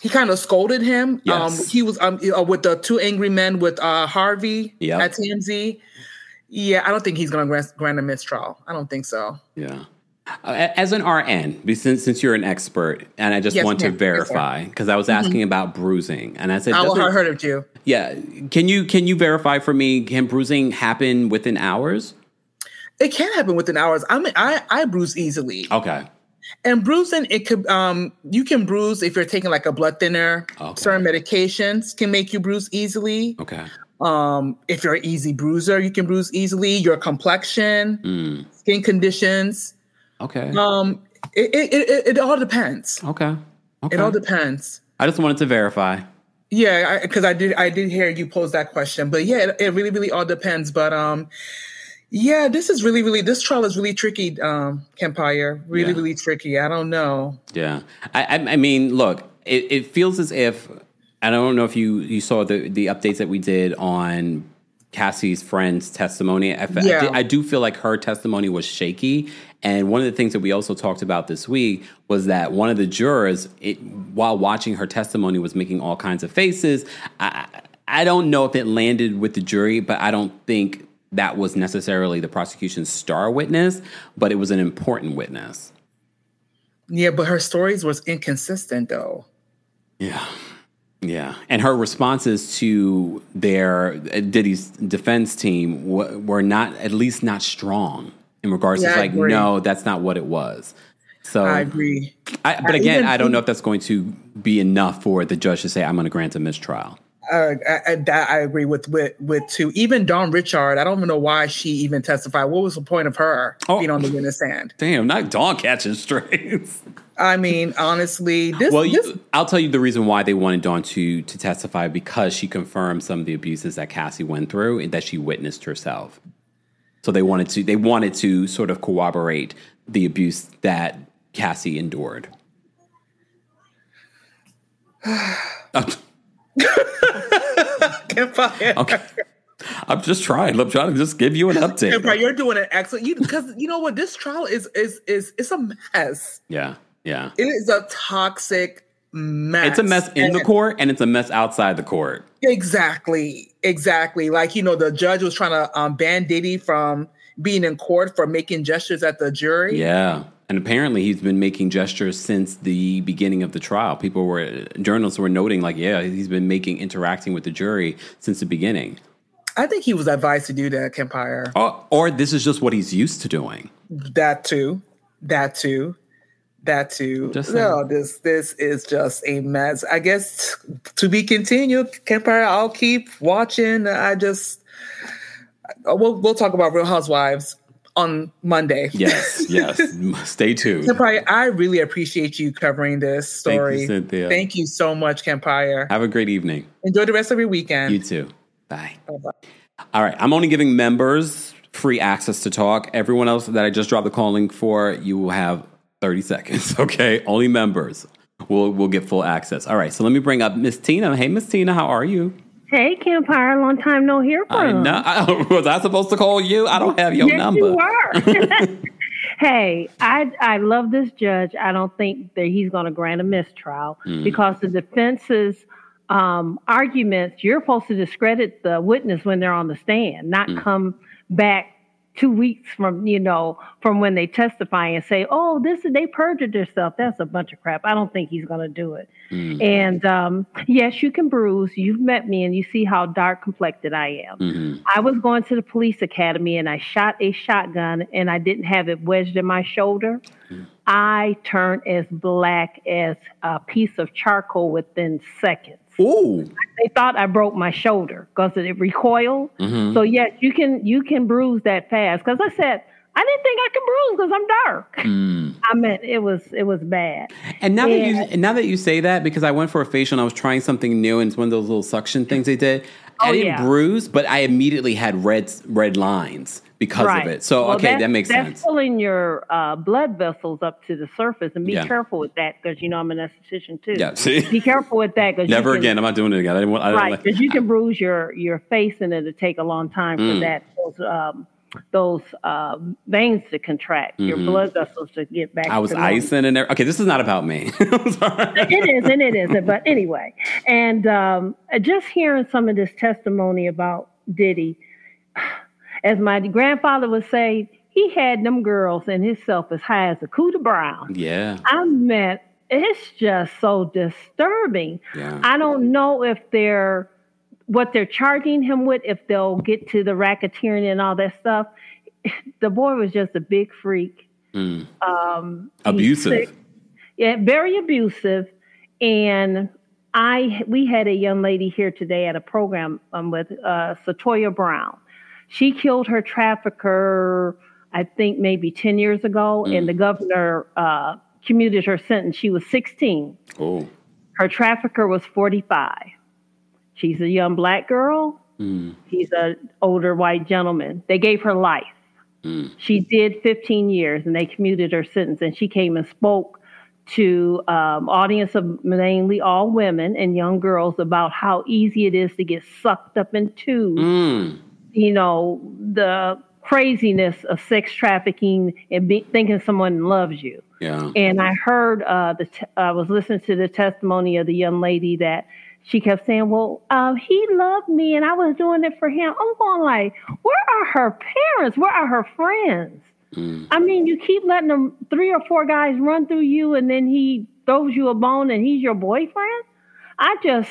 he kind of scolded him. Yes. Um, he was um, uh, with the two angry men with uh, Harvey Yep. at T M Z. Yeah, I don't think he's going to grant, grant a mistrial. I don't think so. Yeah. Uh, as an R N, since since you're an expert, and I just Yes, want to ma'am. verify because I was asking mm-hmm. about bruising, and I said, I, doesn't- I heard of you. Yeah, can you can you verify for me? Can bruising happen within hours? It can happen within hours. I mean, I I bruise easily. Okay. And bruising, it could um you can bruise if you're taking like a blood thinner. Okay. Certain medications can make you bruise easily. Okay. Um, if you're an easy bruiser, you can bruise easily. Your complexion, Mm. skin conditions. Okay. Um, it it it, it all depends. Okay. Okay. It all depends. I just wanted to verify. Yeah, because I, I did I did hear you pose that question, but yeah, it, it really really all depends. But um, yeah, this is really really this trial is really tricky. Um, Kempire, really Yeah. really tricky. I don't know. Yeah. I I, I mean, look, it, it feels as if I don't know if you you saw the the updates that we did on Cassie's friend's testimony. I, Yeah. I, did- I do feel like her testimony was shaky. And one of the things that we also talked about this week was that one of the jurors, it, while watching her testimony, was making all kinds of faces. I, I don't know if it landed with the jury, but I don't think that was necessarily the prosecution's star witness, but it was an important witness. Yeah, but her stories was inconsistent though. Yeah. Yeah. And her responses to their uh, Diddy's defense team w- were not, at least not strong in regards Yeah, to I like, agree. no, that's not what it was. So I agree. I, but I again, even I don't think- know if that's going to be enough for the judge to say, I'm going to grant a mistrial. Uh, I, I, that I agree with with with too. Even Dawn Richard, I don't even know why she even testified. What was the point of her Oh. being on the witness stand? Damn, not Dawn catching strays. I mean, honestly, this. Well, this you, I'll tell you the reason why they wanted Dawn to to testify, because she confirmed some of the abuses that Cassie went through and that she witnessed herself. So they wanted to they wanted to sort of corroborate the abuse that Cassie endured. Kempire, Okay. I'm just trying. I'm trying to just give you an update. Kempire, you're doing an excellent. You because you know what, this trial is is is it's a mess. Yeah, yeah. It is a toxic mess. It's a mess in the And- court and it's a mess outside the court. Exactly, exactly. Like, you know, the judge was trying to um, ban Diddy from being in court for making gestures at the jury. Yeah. And apparently he's been making gestures since the beginning of the trial. People were, journalists were noting like, yeah, he's been making, interacting with the jury since the beginning. I think he was advised to do that, Kempire. Or, or this is just what he's used to doing. That too. That too. That too. Just no, this this is just a mess. I guess to be continued, Kempire. I'll keep watching. I just we'll we'll talk about Real Housewives on Monday. Yes, yes. Stay tuned. Kempire, I really appreciate you covering this story. Thank you, Cynthia. Thank you so much, Kempire. Have a great evening. Enjoy the rest of your weekend. You too. Bye. Bye-bye. All right. I'm only giving members free access to talk. Everyone else that I just dropped the call link for, you will have thirty seconds. Okay. Only members will will get full access. All right. So let me bring up Miss Tina. Hey, Miss Tina, how are you? Hey, Kempire, long time no hear from. I know. I, was I supposed to call you? I don't have your yes, number. You were. Hey, I I love this judge. I don't think that he's going to grant a mistrial Mm. because the defense's um, arguments, you're supposed to discredit the witness when they're on the stand, not Mm. come back two weeks from, you know, from when they testify and say, oh, this is, they perjured themselves. That's a bunch of crap. I don't think he's going to do it. Mm. And um, yes, you can bruise. You've met me and you see how dark complected I am. Mm-hmm. I was going to the police academy and I shot a shotgun and I didn't have it wedged in my shoulder. Mm. I turned as black as a piece of charcoal within seconds. Ooh. They thought I broke my shoulder because it recoiled. Mm-hmm. So yes, you can you can bruise that fast. Because I said I didn't think I could bruise because I'm dark. Mm. I mean, it was it was bad. And now Yeah. that you and now that you say that, because I went for a facial and I was trying something new, and it's one of those little suction things they did. I Oh, didn't yeah. bruise, but I immediately had red red lines because Right. of it. So Well, okay, that's- that makes that's sense. pulling your uh, blood vessels up to the surface, and be Yeah. careful with that because you know I'm an esthetician too. Yeah, see? Be careful with that because Never you can, again. I'm not doing it again. I didn't want. I didn't Right, like- because you can bruise your your face, and it'll take a long time for Mm. that those um, those uh, veins to contract, mm-hmm. your blood vessels to get back. I was to icing and everything. Okay, this is not about me. I'm sorry. It is, and it isn't. But anyway, and um, just hearing some of this testimony about Diddy, as my grandfather would say, he had them girls and himself as high as a Cooter Brown. Yeah. I mean, it's just so disturbing. Yeah. I don't know if they're what they're charging him with, if they'll get to the racketeering and all that stuff. The boy was just a big freak. Mm. Um, abusive. Yeah, very abusive. And I, we had a young lady here today at a program um, with uh, Satoya Brown. She killed her trafficker, I think maybe ten years ago, mm. and the governor uh, commuted her sentence. She was sixteen. Oh. Her trafficker was forty-five. She's a young black girl. Mm. He's an older white gentleman. They gave her life. Mm. She did fifteen years, and they commuted her sentence. And she came and spoke to um, audience of mainly all women and young girls about how easy it is to get sucked up into, mm. you know, the craziness of sex trafficking and be, thinking someone loves you. Yeah. And I heard uh, the t- I was listening to the testimony of the young lady that. She kept saying, well, uh, he loved me and I was doing it for him. I'm going like, where are her parents? Where are her friends? Mm. I mean, you keep letting them three or four guys run through you and then he throws you a bone and he's your boyfriend? I just...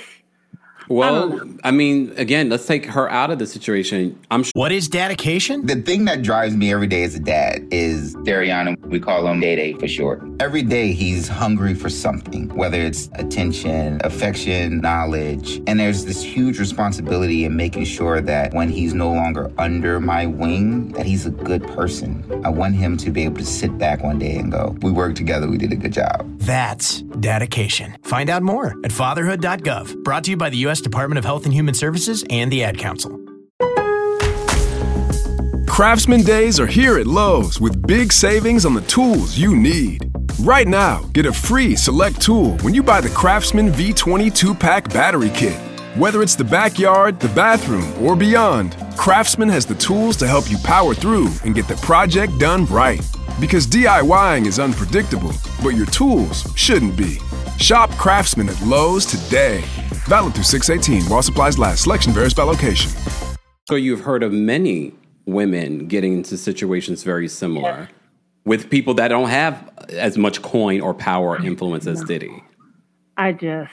Well, I, I mean, again, let's take her out of the situation. I'm sure. What is dedication? The thing that drives me every day as a dad is Dariana. We call him Day Day for short. Every day he's hungry for something, whether it's attention, affection, knowledge. And there's this huge responsibility in making sure that when he's no longer under my wing, that he's a good person. I want him to be able to sit back one day and go, we worked together, we did a good job. That's dedication. Find out more at fatherhood dot gov. Brought to you by the U S Department of Health and Human Services and the Ad Council. Craftsman Days are here at Lowe's with big savings on the tools you need. Right now, get a free select tool when you buy the Craftsman V twenty two-pack battery kit. Whether it's the backyard, the bathroom, or beyond, Craftsman has the tools to help you power through and get the project done right. Because DIYing is unpredictable, but your tools shouldn't be. Shop Craftsman at Lowe's today. Valid through six eighteen while supplies last. Selection varies by location. So you've heard of many women getting into situations very similar yeah. with people that don't have as much coin or power or influence as Diddy. I just...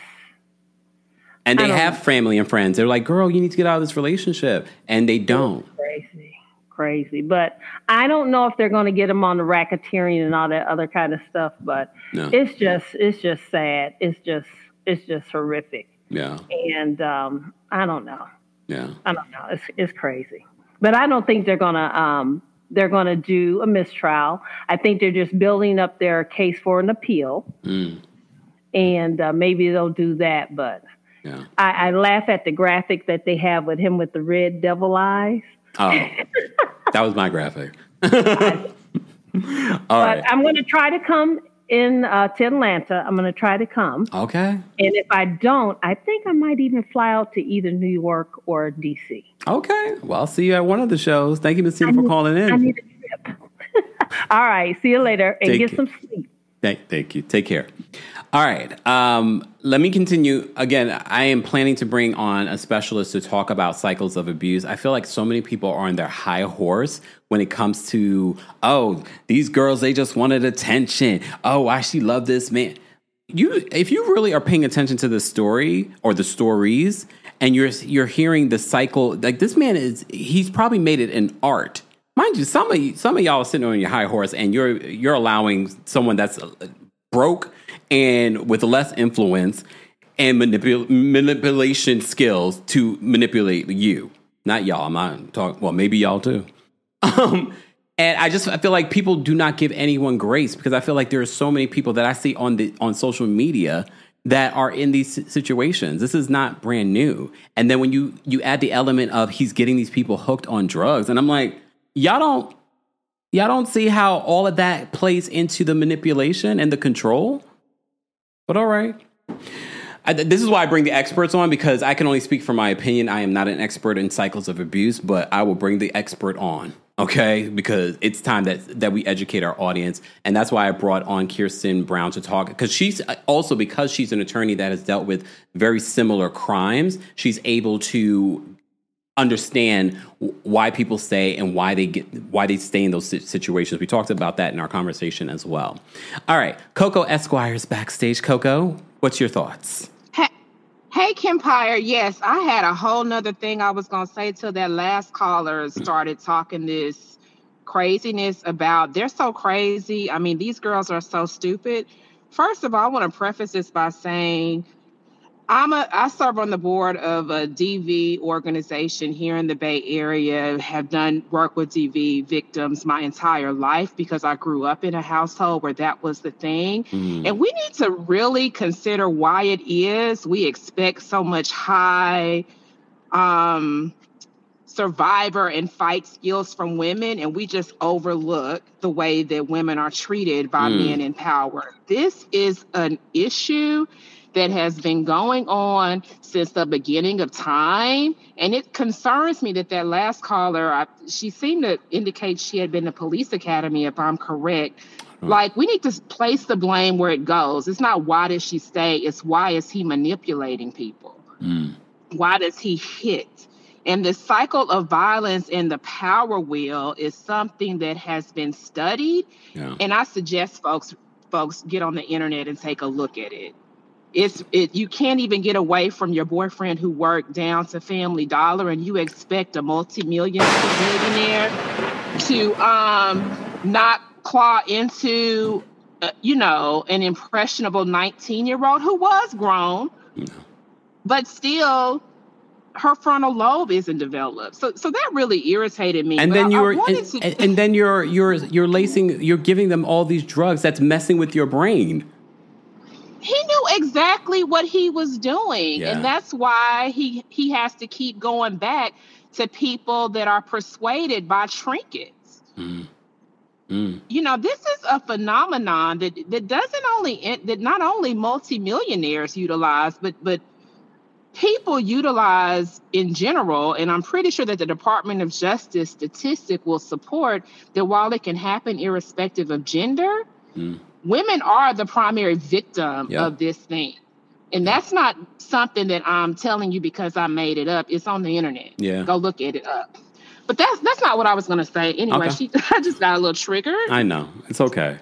And they have know. family and friends. They're like, girl, you need to get out of this relationship. And they don't. Crazy. Crazy. But I don't know if they're going to get them on the racketeering and all that other kind of stuff. But no. it's just it's just sad. It's just it's just horrific. Yeah. And um, I don't know. Yeah. I don't know. It's it's crazy. But I don't think they're gonna um they're gonna do a mistrial. I think they're just building up their case for an appeal. Mm. And uh, maybe they'll do that. But yeah. I, I laugh at the graphic that they have with him with the red devil eyes. Oh, that was my graphic. All but right. I'm going to try to come in uh, to Atlanta. I'm going to try to come. Okay. And if I don't, I think I might even fly out to either New York or D C. Okay. Well, I'll see you at one of the shows. Thank you, Miz Tina, for need, calling in. I need a trip. All right. See you later. And Take get it. some sleep. Thank, thank you. Take care. All right. Um, let me continue. Again, I am planning to bring on a specialist to talk about cycles of abuse. I feel like so many people are on their high horse when it comes to, oh, these girls, they just wanted attention. Oh, why she loved this man. You, if you really are paying attention to the story or the stories, and you're you're hearing the cycle, like this man is, he's probably made it an art. Mind you, some of you, some of y'all are sitting on your high horse, and you're you're allowing someone that's broke and with less influence and manipul- manipulation skills to manipulate you. Not y'all. I'm not talking. Well, maybe y'all too. Um, and I just I feel like people do not give anyone grace, because I feel like there are so many people that I see on the on social media that are in these situations. This is not brand new. And then when you you add the element of he's getting these people hooked on drugs, and I'm like, y'all don't y'all don't see how all of that plays into the manipulation and the control? But all right. I, this is why I bring the experts on, because I can only speak from my opinion. I am not an expert in cycles of abuse, but I will bring the expert on. Okay, because it's time that that we educate our audience, and that's why I brought on Kirsten Brown to talk. Because she's also because she's an attorney that has dealt with very similar crimes. She's able to understand why people stay and why they get why they stay in those situations. We talked about that in our conversation as well. All right, Coco Esquire is backstage. Coco, what's your thoughts? Hey, hey Kempire. Yes, I had a whole nother thing I was going to say till that last caller started talking this craziness about they're so crazy. I mean, these girls are so stupid. First of all, I want to preface this by saying I'm a, I serve on the board of a D V organization here in the Bay Area, have done work with D V victims my entire life because I grew up in a household where that was the thing. Mm. And we need to really consider why it is we expect so much high um, survivor and fight skills from women, and we just overlook the way that women are treated by mm. men in power. This is an issue that has been going on since the beginning of time. And it concerns me that that last caller, I, she seemed to indicate she had been to police academy, if I'm correct. Hmm. Like, we need to place the blame where it goes. It's not why did she stay, it's why is he manipulating people? Hmm. Why does he hit? And the cycle of violence and the power wheel is something that has been studied. Yeah. And I suggest folks, folks get on the internet and take a look at it. It's it, you can't even get away from your boyfriend who worked down to Family Dollar, and you expect a multi-million millionaire to um, not claw into, uh, you know, an impressionable nineteen-year-old who was grown, no. but still her frontal lobe isn't developed. So, so that really irritated me. And but then I, you're, I and, to- and then you're you're you're lacing, you're giving them all these drugs that's messing with your brain. He knew exactly what he was doing. Yeah. And that's why he, he has to keep going back to people that are persuaded by trinkets. Mm. Mm. You know, this is a phenomenon that, that doesn't only, that not only multimillionaires utilize, but, but people utilize in general. And I'm pretty sure that the Department of Justice statistic will support that while it can happen irrespective of gender, mm. women are the primary victim yep. of this thing. And that's not something that I'm telling you because I made it up. It's on the internet. Yeah. Go look at it up. But that's that's not what I was going to say. Anyway, okay. she, I just got a little triggered. I know. It's okay.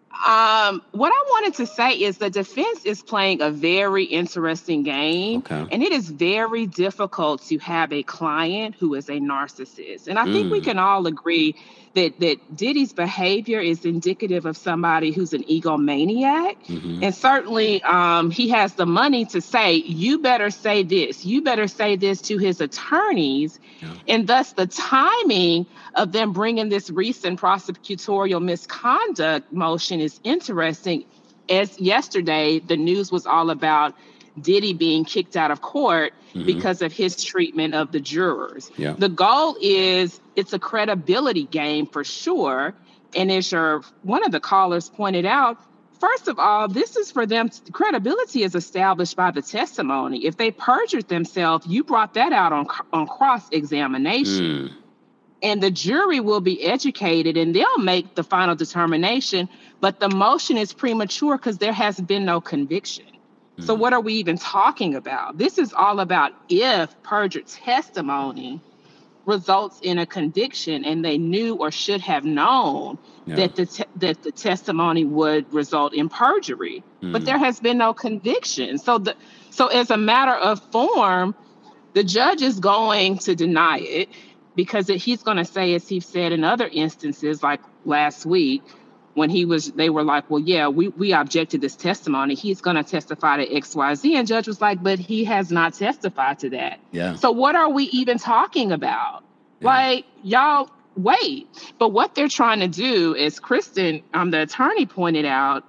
Um, what I wanted to say is the defense is playing a very interesting game. Okay. And it is very difficult to have a client who is a narcissist. And I mm. think we can all agree that that Diddy's behavior is indicative of somebody who's an egomaniac. Mm-hmm. And certainly um, he has the money to say, you better say this, you better say this to his attorneys. Yeah. And thus the timing of them bringing this recent prosecutorial misconduct motion is interesting. As yesterday, the news was all about Diddy being kicked out of court mm-hmm. because of his treatment of the jurors. Yeah. The goal is it's a credibility game for sure. And as your one of the callers pointed out, first of all, this is for them. To, credibility is established by the testimony. If they perjured themselves, you brought that out on, on cross-examination. Mm. And the jury will be educated and they'll make the final determination. But the motion is premature because there has been no conviction. Mm. So what are we even talking about? This is all about if perjured testimony results in a conviction and they knew or should have known yeah. that the te- that the testimony would result in perjury. Mm. But there has been no conviction. So the so as a matter of form, the judge is going to deny it because it, he's going to say, as he said in other instances, like last week, when he was, they were like, well, yeah, we, we object to this testimony. He's going to testify to X, Y, Z. And judge was like, but he has not testified to that. Yeah. So what are we even talking about? Yeah. Like, y'all, wait. But what they're trying to do, as Kristen, um, the attorney pointed out,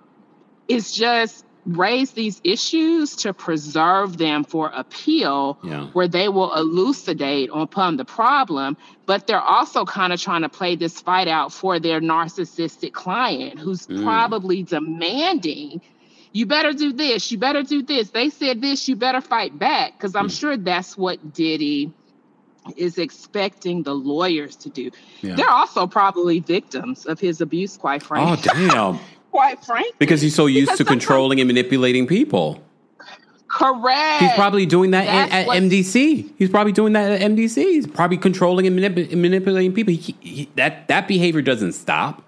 is just raise these issues to preserve them for appeal, yeah. where they will elucidate upon the problem, but they're also kind of trying to play this fight out for their narcissistic client who's mm. probably demanding, you better do this, you better do this. They said this, you better fight back. Because I'm mm. sure that's what Diddy is expecting the lawyers to do. Yeah. They're also probably victims of his abuse, quite frankly. Oh, damn. Quite frankly. Because he's so used Because to controlling and manipulating people. Correct. He's probably doing that at, at what- M D C. He's probably doing that at M D C. He's probably controlling and manip- manipulating people. He, he, that, that behavior doesn't stop.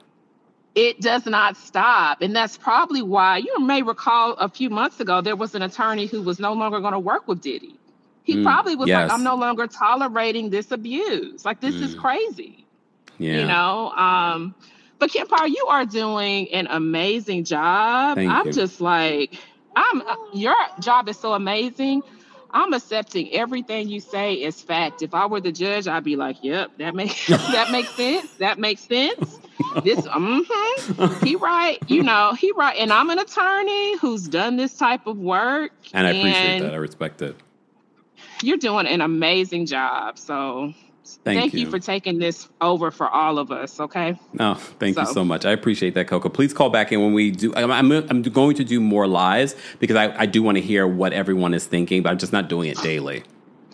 It does not stop. And that's probably why, you may recall a few months ago, there was an attorney who was no longer going to work with Diddy. He Mm, probably was yes. like, I'm no longer tolerating this abuse. Like, this Mm. is crazy. Yeah. You know? Um, but Kempire, you are doing an amazing job. Thank I'm you. just like, I'm. Your job is so amazing. I'm accepting everything you say as fact. If I were the judge, I'd be like, "Yep, that makes that makes sense. That makes sense. This, mm-hmm. He right. You know, he right." And I'm an attorney who's done this type of work, And I appreciate and that. I respect it. you're doing an amazing job. So, Thank thank, you. you. for taking this over for all of us. Okay. No, thank you So- so much. I appreciate that, Coco. Please call back in when we do. I'm, I'm, I'm going to do more lives because I, I do want to hear what everyone is thinking, but I'm just not doing it daily.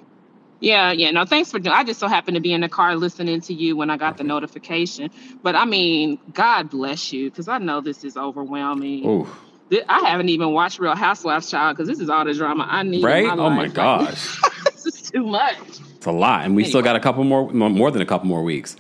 Yeah, yeah. No, thanks for doing. I just so happened to be in the car listening to you when I got the notification. But I mean, God bless you, because I know this is overwhelming. Oh, Th- I haven't even watched Real Housewives, child, because this is all the drama I need. right? In my Oh my life. gosh, This is too much. it's a lot, and we still Anyway. got a couple more, more than a couple more weeks.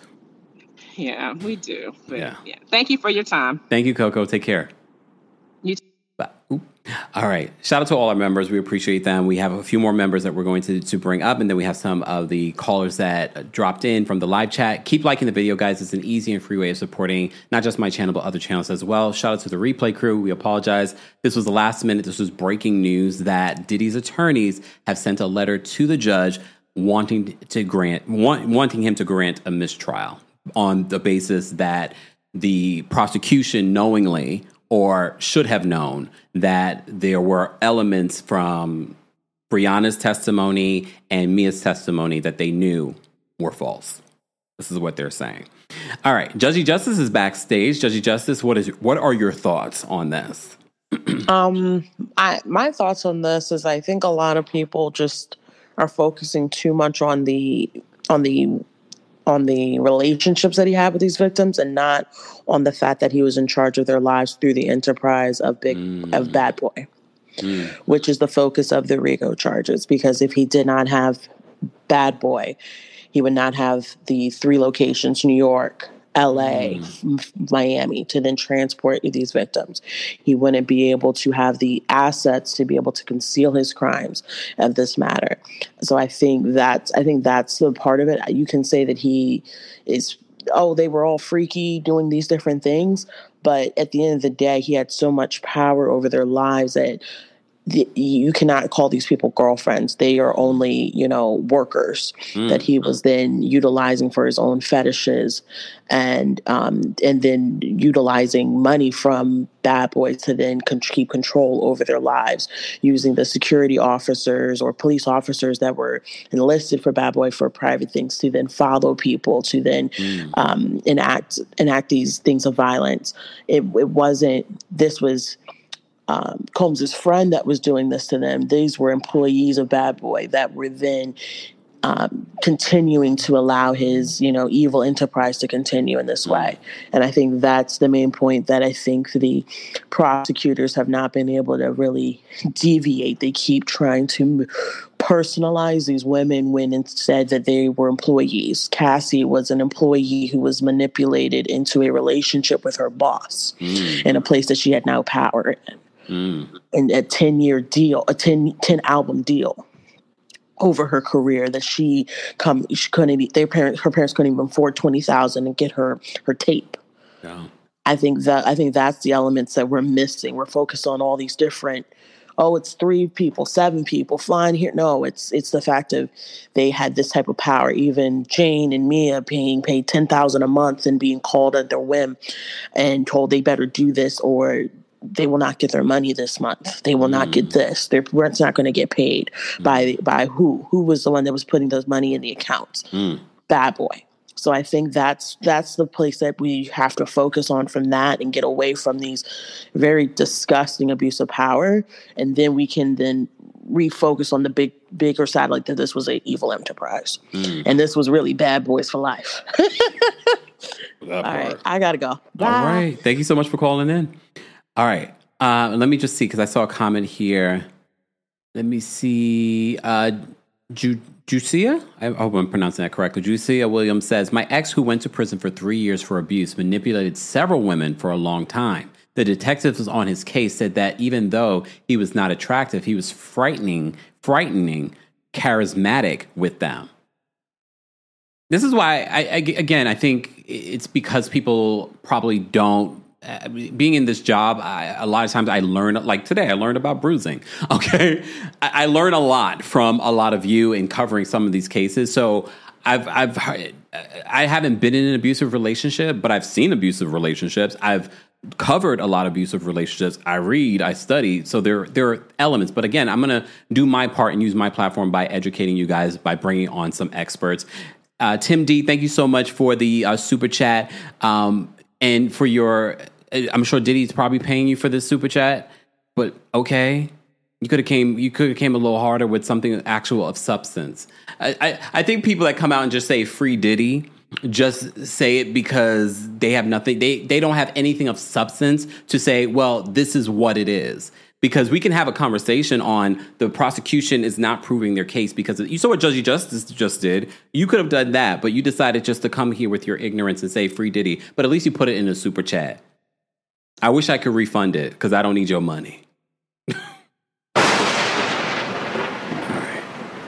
Yeah, we do. But Yeah. yeah. Thank you for your time. Thank you, Coco. Take care. You too. Bye. Oop. All right. Shout out to all our members. We appreciate them. We have a few more members that we're going to, to bring up, and then we have some of the callers that dropped in from the live chat. Keep liking the video, guys. It's an easy and free way of supporting not just my channel, but other channels as well. Shout out to the replay crew. We apologize. This was the last minute. This was breaking news that Diddy's attorneys have sent a letter to the judge wanting to grant, want, wanting him to grant a mistrial on the basis that the prosecution knowingly or should have known that there were elements from Brianna's testimony and Mia's testimony that they knew were false. This is what they're saying. All right, Judgy Justice is backstage. Judgy Justice, what is what are your thoughts on this? um, I my thoughts on this is I think a lot of people just are focusing too much on the on the on the relationships that he had with these victims and not on the fact that he was in charge of their lives through the enterprise of big mm. of Bad Boy, mm. which is the focus of the RICO charges. Because if he did not have Bad Boy, he would not have the three locations, New York, L A, mm. Miami, to then transport these victims. He wouldn't be able to have the assets to be able to conceal his crimes of this matter. So I think that's, I think that's the part of it. You can say that he is, oh, they were all freaky doing these different things. But at the end of the day, he had so much power over their lives that the, you cannot call these people girlfriends. They are only, you know, workers mm. that he was then utilizing for his own fetishes, and um, and then utilizing money from Bad Boy to then con- keep control over their lives, using the security officers or police officers that were enlisted for Bad Boy for private things to then follow people, to then mm. um, enact enact these things of violence. It, it wasn't. This was. Um, Combs' friend that was doing this to them. These were employees of Bad Boy that were then um, continuing to allow his, you know, evil enterprise to continue in this way. And I think that's the main point that I think the prosecutors have not been able to really deviate. They keep trying to personalize these women when instead that they were employees. Cassie was an employee who was manipulated into a relationship with her boss mm. in a place that she had no power in. Mm. And a ten-year deal, a ten, ten album deal over her career that she come she couldn't even, their parents her parents couldn't even afford twenty thousand and get her her tape. Yeah. I think that I think that's the elements that we're missing. We're focused on all these different, oh, it's three people, seven people flying here. No, it's it's the fact of they had this type of power. Even Jane and Mia being paid ten thousand a month and being called at their whim and told they better do this or they will not get their money this month. They will mm. not get this. Their rent's not going to get paid mm. by by who? Who was the one that was putting those money in the accounts? Mm. Bad Boy. So I think that's that's the place that we have to focus on from that and get away from these very disgusting abuse of power. And then we can then refocus on the big, bigger side, like that this was an evil enterprise. Mm. And this was really Bad Boys for Life. All right, I gotta go. Bye. All right. Thank you so much for calling in. All right. Uh, let me just see, because I saw a comment here. Let me see. Uh, Ju- Jucia? I hope I'm pronouncing that correctly. Jucia Williams says, my ex, who went to prison for three years for abuse, manipulated several women for a long time. The detectives on his case said that even though he was not attractive, he was frightening, frightening, charismatic with them. This is why, I, I, again, I think it's because people probably don't, uh, being in this job, I, a lot of times I learn, like today, I learned about bruising, okay? I, I learn a lot from a lot of you in covering some of these cases. So I've, I've, I haven't been in an abusive relationship, but I've seen abusive relationships. I've covered a lot of abusive relationships. I read, I study. So there, there are elements. But again, I'm going to do my part and use my platform by educating you guys, by bringing on some experts. Uh, Tim D, thank you so much for the uh, super chat, um, and for your. I'm sure Diddy's probably paying you for this super chat, but okay, you could have came. You could have came a little harder with something actual of substance. I, I, I think people that come out and just say free Diddy just say it because they have nothing. They they don't have anything of substance to say. Well, this is what it is. Because we can have a conversation on the prosecution is not proving their case because you saw what Judge Justice just did. You could have done that, but you decided just to come here with your ignorance and say free Diddy. But at least you put it in a super chat. I wish I could refund it because I don't need your money. All right.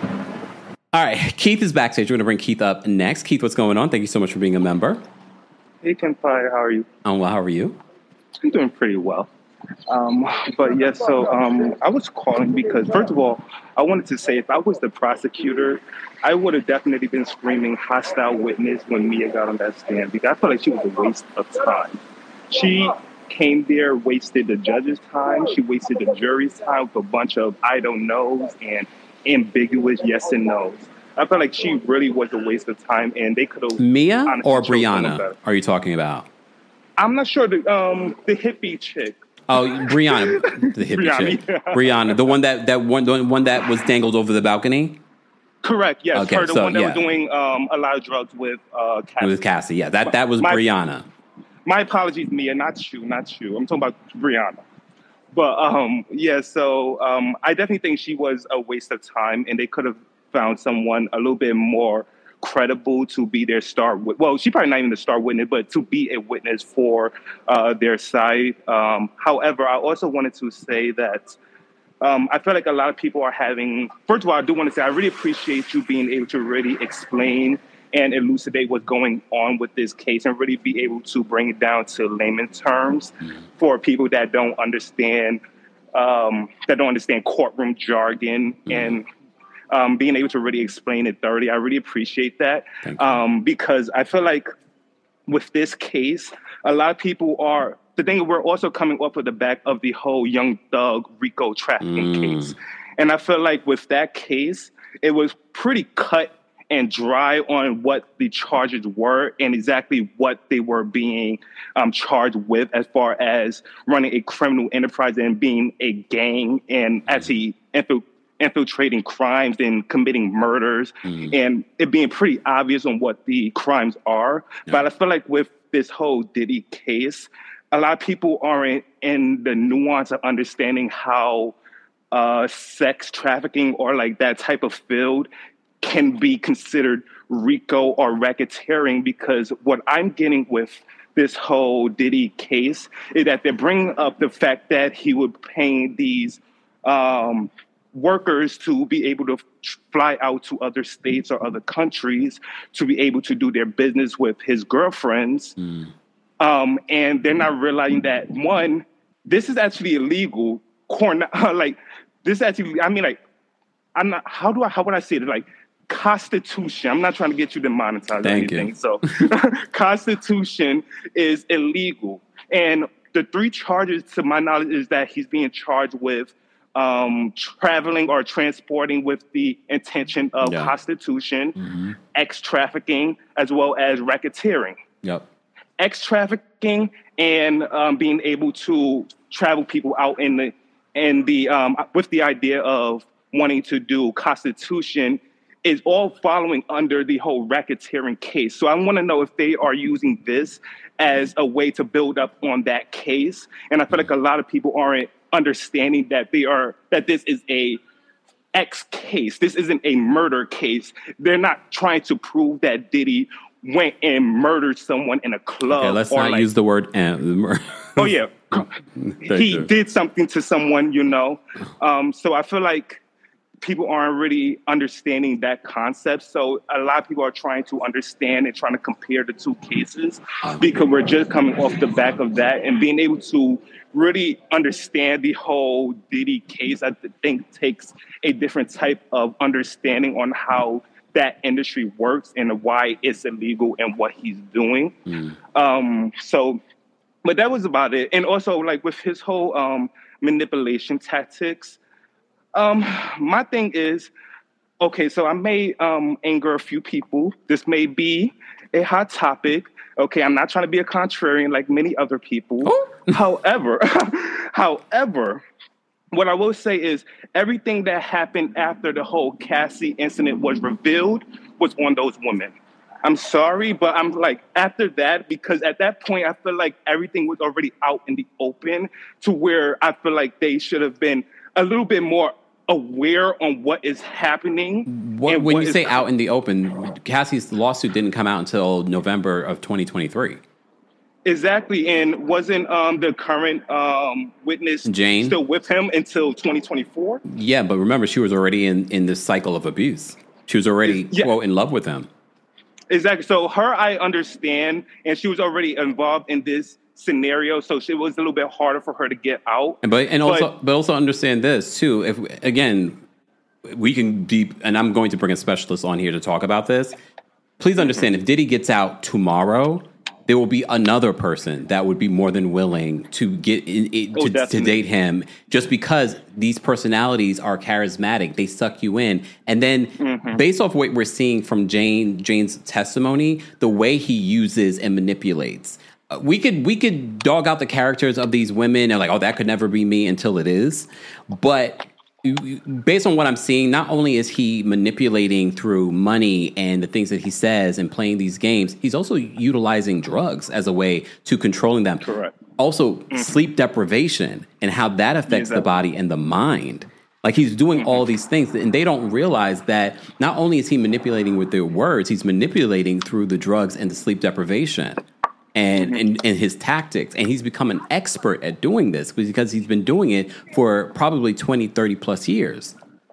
All right. Keith is backstage. We're going to bring Keith up next. Keith, what's going on? Thank you so much for being a member. Hey, Kempire. How are you? I'm well. How are you? I'm doing pretty well. Um, but yes, yeah, so um, I was calling because, first of all, I wanted to say if I was the prosecutor, I would have definitely been screaming hostile witness when Mia got on that stand because I felt like she was a waste of time. She came there, wasted the judge's time, she wasted the jury's time with a bunch of I don't knows and ambiguous yes and no's. I felt like she really was a waste of time, and they could have Mia or Brianna are you talking about? I'm not sure. The um the hippie chick. Oh, Brianna, the hippie Brianna, chick. yeah. Brianna, the one that that one, the one that was dangled over the balcony. Correct. Yes, okay, her, the so, one that yeah. was doing um, a lot of drugs with uh, Cassie. With Cassie, yeah, that that was my, Brianna. My apologies, Mia, not you, not you. I'm talking about Brianna. But um, yeah, so um, I definitely think she was a waste of time, and they could have found someone a little bit more credible to be their star. Well, she probably not even the star witness, but to be a witness for uh, their side. Um, however, I also wanted to say that um, I feel like a lot of people are having. First of all, I do want to say I really appreciate you being able to really explain and elucidate what's going on with this case and really be able to bring it down to layman terms for people that don't understand um, that don't understand courtroom jargon mm-hmm. and. Um, being able to really explain it thoroughly. I really appreciate that um, because I feel like with this case, a lot of people are, the thing we're also coming up with the back of the whole Young Thug Rico trafficking mm. case. And I feel like with that case, it was pretty cut and dry on what the charges were and exactly what they were being um, charged with as far as running a criminal enterprise and being a gang and actually infiltrating infiltrating crimes and committing murders mm. and it being pretty obvious on what the crimes are. Yeah. But I feel like with this whole Diddy case, a lot of people aren't in the nuance of understanding how uh, sex trafficking or like that type of field can be considered RICO or racketeering, because what I'm getting with this whole Diddy case is that they're bringing up the fact that he would pay these um, workers to be able to fly out to other states or other countries to be able to do their business with his girlfriends. Mm. Um, and they're not realizing that, one, this is actually illegal. Corn, like, this actually, I mean, like, I'm not, how do I, how would I say it? Like, Constitution. I'm not trying to get you demonetized or anything. You. So, Constitution is illegal. And the three charges, to my knowledge, is that he's being charged with Um, traveling or transporting with the intention of yeah. prostitution, mm-hmm. ex-trafficking, as well as racketeering. Yep. Ex-trafficking and um, being able to travel people out in the in the um, with the idea of wanting to do Constitution is all following under the whole racketeering case. So I want to know if they are using this as a way to build up on that case. And I feel like a lot of people aren't understanding that they are that this is a X case. This isn't a murder case. They're not trying to prove that Diddy went and murdered someone in a club. Okay, let's or not like, use the word. Uh, oh yeah, he did something to someone, you know. Um, so I feel like people aren't really understanding that concept. So a lot of people are trying to understand and trying to compare the two cases because we're just coming off the back of that and being able to really understand the whole Diddy case. I think takes a different type of understanding on how that industry works and why it's illegal and what he's doing. Mm. Um, so, but that was about it. And also like with his whole um, manipulation tactics, Um, my thing is, okay, so I may um, anger a few people. This may be a hot topic. Okay, I'm not trying to be a contrarian like many other people. however, however, what I will say is everything that happened after the whole Cassie incident was revealed was on those women. I'm sorry, but I'm like, after that, because at that point, I feel like everything was already out in the open to where I feel like they should have been a little bit more aware on what is happening. What, when what you say is, out in the open, Cassie's lawsuit didn't come out until November of twenty twenty-three. Exactly. And wasn't um, the current um, witness Jane still with him until twenty twenty-four? Yeah, but remember, she was already in, in this cycle of abuse. She was already, yeah. quote, in love with him. Exactly. So her, I understand, and she was already involved in this scenario, so it was a little bit harder for her to get out. But and also, but, but also understand this too. If again, we can deep, and I'm going to bring a specialist on here to talk about this. Please understand, mm-hmm. if Diddy gets out tomorrow, there will be another person that would be more than willing to get in, in, oh, to, to date him, just because these personalities are charismatic. They suck you in, and then mm-hmm. based off what we're seeing from Jane Jane's testimony, the way he uses and manipulates. We could we could dog out the characters of these women and like, oh, that could never be me until it is. But based on what I'm seeing, not only is he manipulating through money and the things that he says and playing these games, he's also utilizing drugs as a way to controlling them. Correct. Also, mm-hmm. sleep deprivation and how that affects exactly. the body and the mind. Like he's doing mm-hmm. all these things, and they don't realize that not only is he manipulating with their words, he's manipulating through the drugs and the sleep deprivation. And, mm-hmm. and and his tactics. And he's become an expert at doing this because he's been doing it for probably twenty, thirty plus years.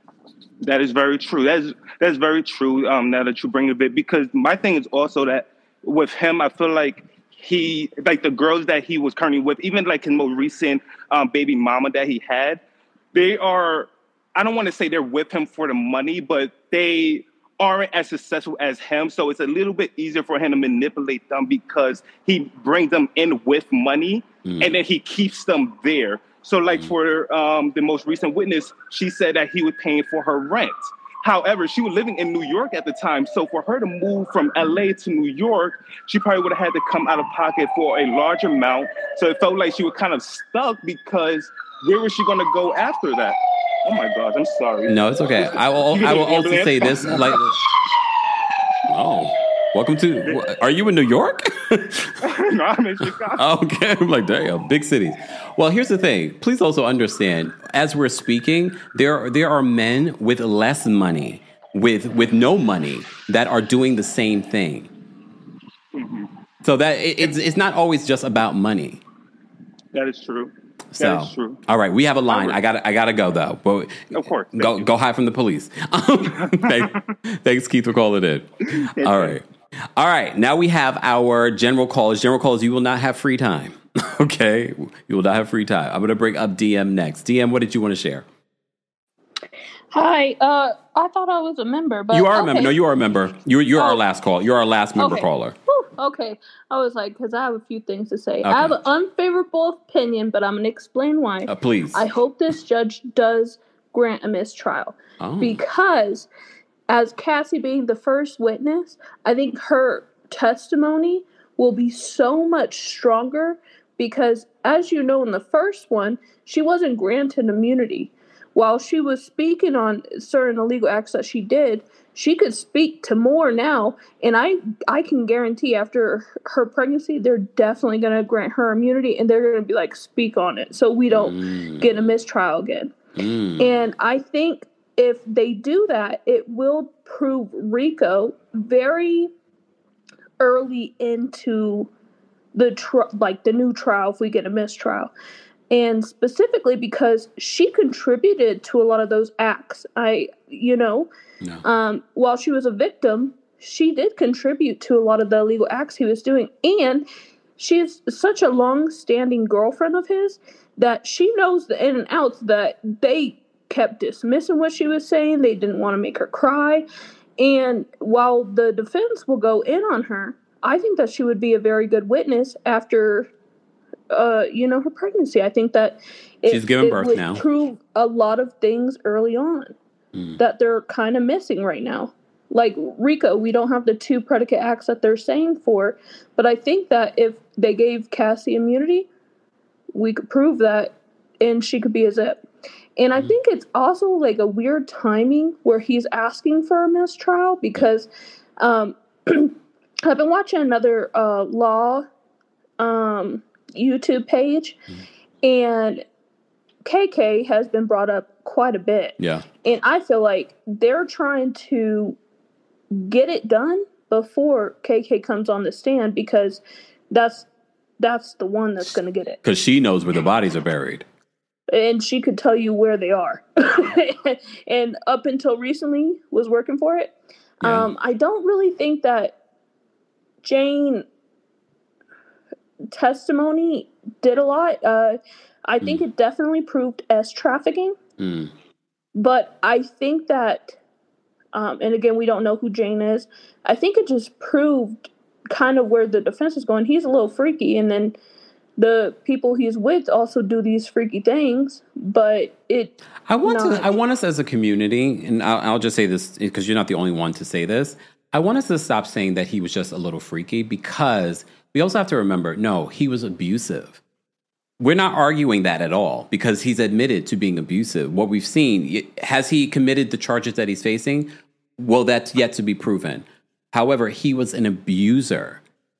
That is very true. That's that's very true um, now that you bring it a bit. Because my thing is also that with him, I feel like he, like the girls that he was currently with, even like his most recent um, baby mama that he had, they are, I don't want to say they're with him for the money, but they aren't as successful as him. So it's a little bit easier for him to manipulate them because he brings them in with money mm. and then he keeps them there. So like mm. for um, the most recent witness, she said that he was paying for her rent. However, she was living in New York at the time. So for her to move from L A to New York, she probably would have had to come out of pocket for a large amount. So it felt like she was kind of stuck because where was she going to go after that? Oh my gosh, I'm sorry. No, it's okay. I will. I will also say this. Like, oh, welcome to. Are you in New York? No, I'm in Chicago. Okay, I'm like, damn, big cities. Well, here's the thing. Please also understand, as we're speaking, there there are men with less money, with with no money, that are doing the same thing. Mm-hmm. So that it, it's it's not always just about money. That is true. So, that is true. All right, we have a line. I got I got to go though. But of course, go you. go hide from the police. thanks, thanks, Keith, for calling in. All right, all right. Now we have our general calls. General calls. You will not have free time. Okay, you will not have free time. I'm going to bring up D M next. D M, what did you want to share? Hi. Uh, I thought I was a member, but you are okay. a member. No, you are a member. You're you're oh. our last call. You're our last member okay. caller. Whew, okay. I was like, because I have a few things to say. Okay. I have an unfavorable opinion, but I'm going to explain why. Uh, please. I hope this judge does grant a mistrial. Oh. Because as Cassie being the first witness, I think her testimony will be so much stronger because, as you know, in the first one, she wasn't granted immunity. while she was speaking on certain illegal acts that she did, she could speak to more now. And I, I can guarantee after her pregnancy, they're definitely going to grant her immunity, and they're going to be like, speak on it so we don't mm. get a mistrial again. Mm. And I think if they do that, it will prove Rico very early into the tr- like the new trial if we get a mistrial. And specifically because she contributed to a lot of those acts. I, you know, no. um, while she was a victim, she did contribute to a lot of the illegal acts he was doing. And she's such a long-standing girlfriend of his that she knows the in and outs, that they kept dismissing what she was saying. They didn't want to make her cry. And while the defense will go in on her, I think that she would be a very good witness after Uh, you know, her pregnancy. I think that it, she's giving it birth would now. Prove a lot of things early on mm. that they're kind of missing right now. Like Rico, we don't have the two predicate acts that they're saying for, but I think that if they gave Cassie immunity, we could prove that, and she could be a zip. And I mm. think it's also like a weird timing where he's asking for a mistrial because um, I've been watching another uh, law. Um, YouTube page, and K K has been brought up quite a bit. Yeah. And I feel like they're trying to get it done before K K comes on the stand, because that's that's the one that's going to get it. Because she knows where the bodies are buried. And she could tell you where they are. And up until recently was working for it. Yeah. Um, I don't really think that Jane testimony did a lot. Uh, I think mm. it definitely proved S trafficking. Mm. But I think that, um, and again, we don't know who Jane is. I think it just proved kind of where the defense is going. He's a little freaky, and then the people he's with also do these freaky things. But it, I want not, to. I want us as a community, and I'll, I'll just say this because you're not the only one to say this. I want us to stop saying that he was just a little freaky, because we also have to remember, no, he was abusive. We're not arguing that at all, because he's admitted to being abusive. What we've seen, has he committed the charges that he's facing? Well, that's yet to be proven. However, he was an abuser.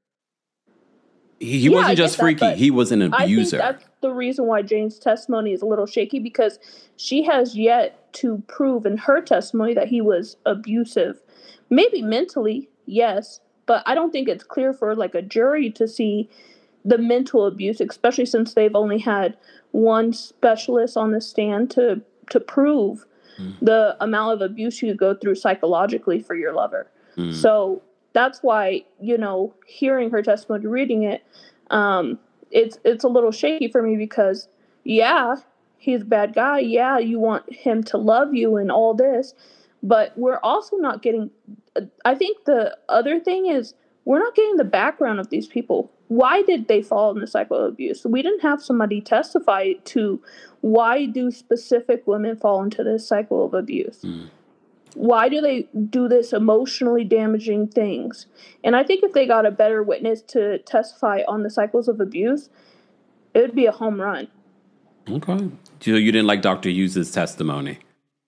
He, he yeah, wasn't just freaky. That, he was an abuser. I think that's the reason why Jane's testimony is a little shaky, because she has yet to prove in her testimony that he was abusive. Maybe mentally, yes, but I don't think it's clear for like a jury to see the mental abuse, especially since they've only had one specialist on the stand to to prove mm. the amount of abuse you go through psychologically for your lover. Mm. So that's why, you know, hearing her testimony, reading it, um, it's it's a little shaky for me, because yeah, he's a bad guy. Yeah, you want him to love you and all this. But we're also not getting, I think the other thing is, we're not getting the background of these people. Why did they fall in the cycle of abuse? We didn't have somebody testify to why do specific women fall into this cycle of abuse? Mm. Why do they do this emotionally damaging things? And I think if they got a better witness to testify on the cycles of abuse, it would be a home run. Okay. So you didn't like Doctor Hughes' testimony?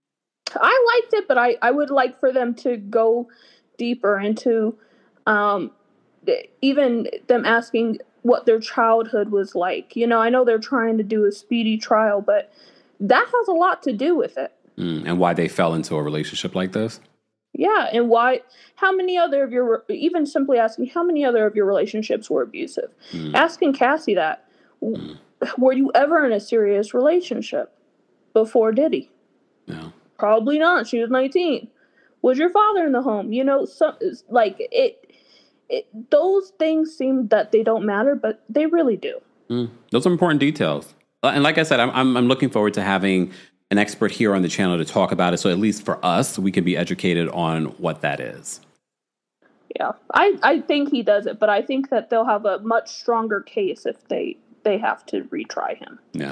I liked it, but I, I would like for them to go deeper into um, even them asking what their childhood was like. You know, I know they're trying to do a speedy trial, but that has a lot to do with it. Mm, and why they fell into a relationship like this? Yeah, and why, how many other of your, even simply asking, how many other of your relationships were abusive? Mm. Asking Cassie that, mm. were you ever in a serious relationship before Diddy? No. Probably not. She was nineteen. Was your father in the home? You know, some, like it, it, those things seem that they don't matter, but they really do. Mm, those are important details. And like I said, I'm, I'm I'm looking forward to having an expert here on the channel to talk about it. So at least for us, we can be educated on what that is. Yeah, I, I think he does it, but I think that they'll have a much stronger case if they, they have to retry him. Yeah.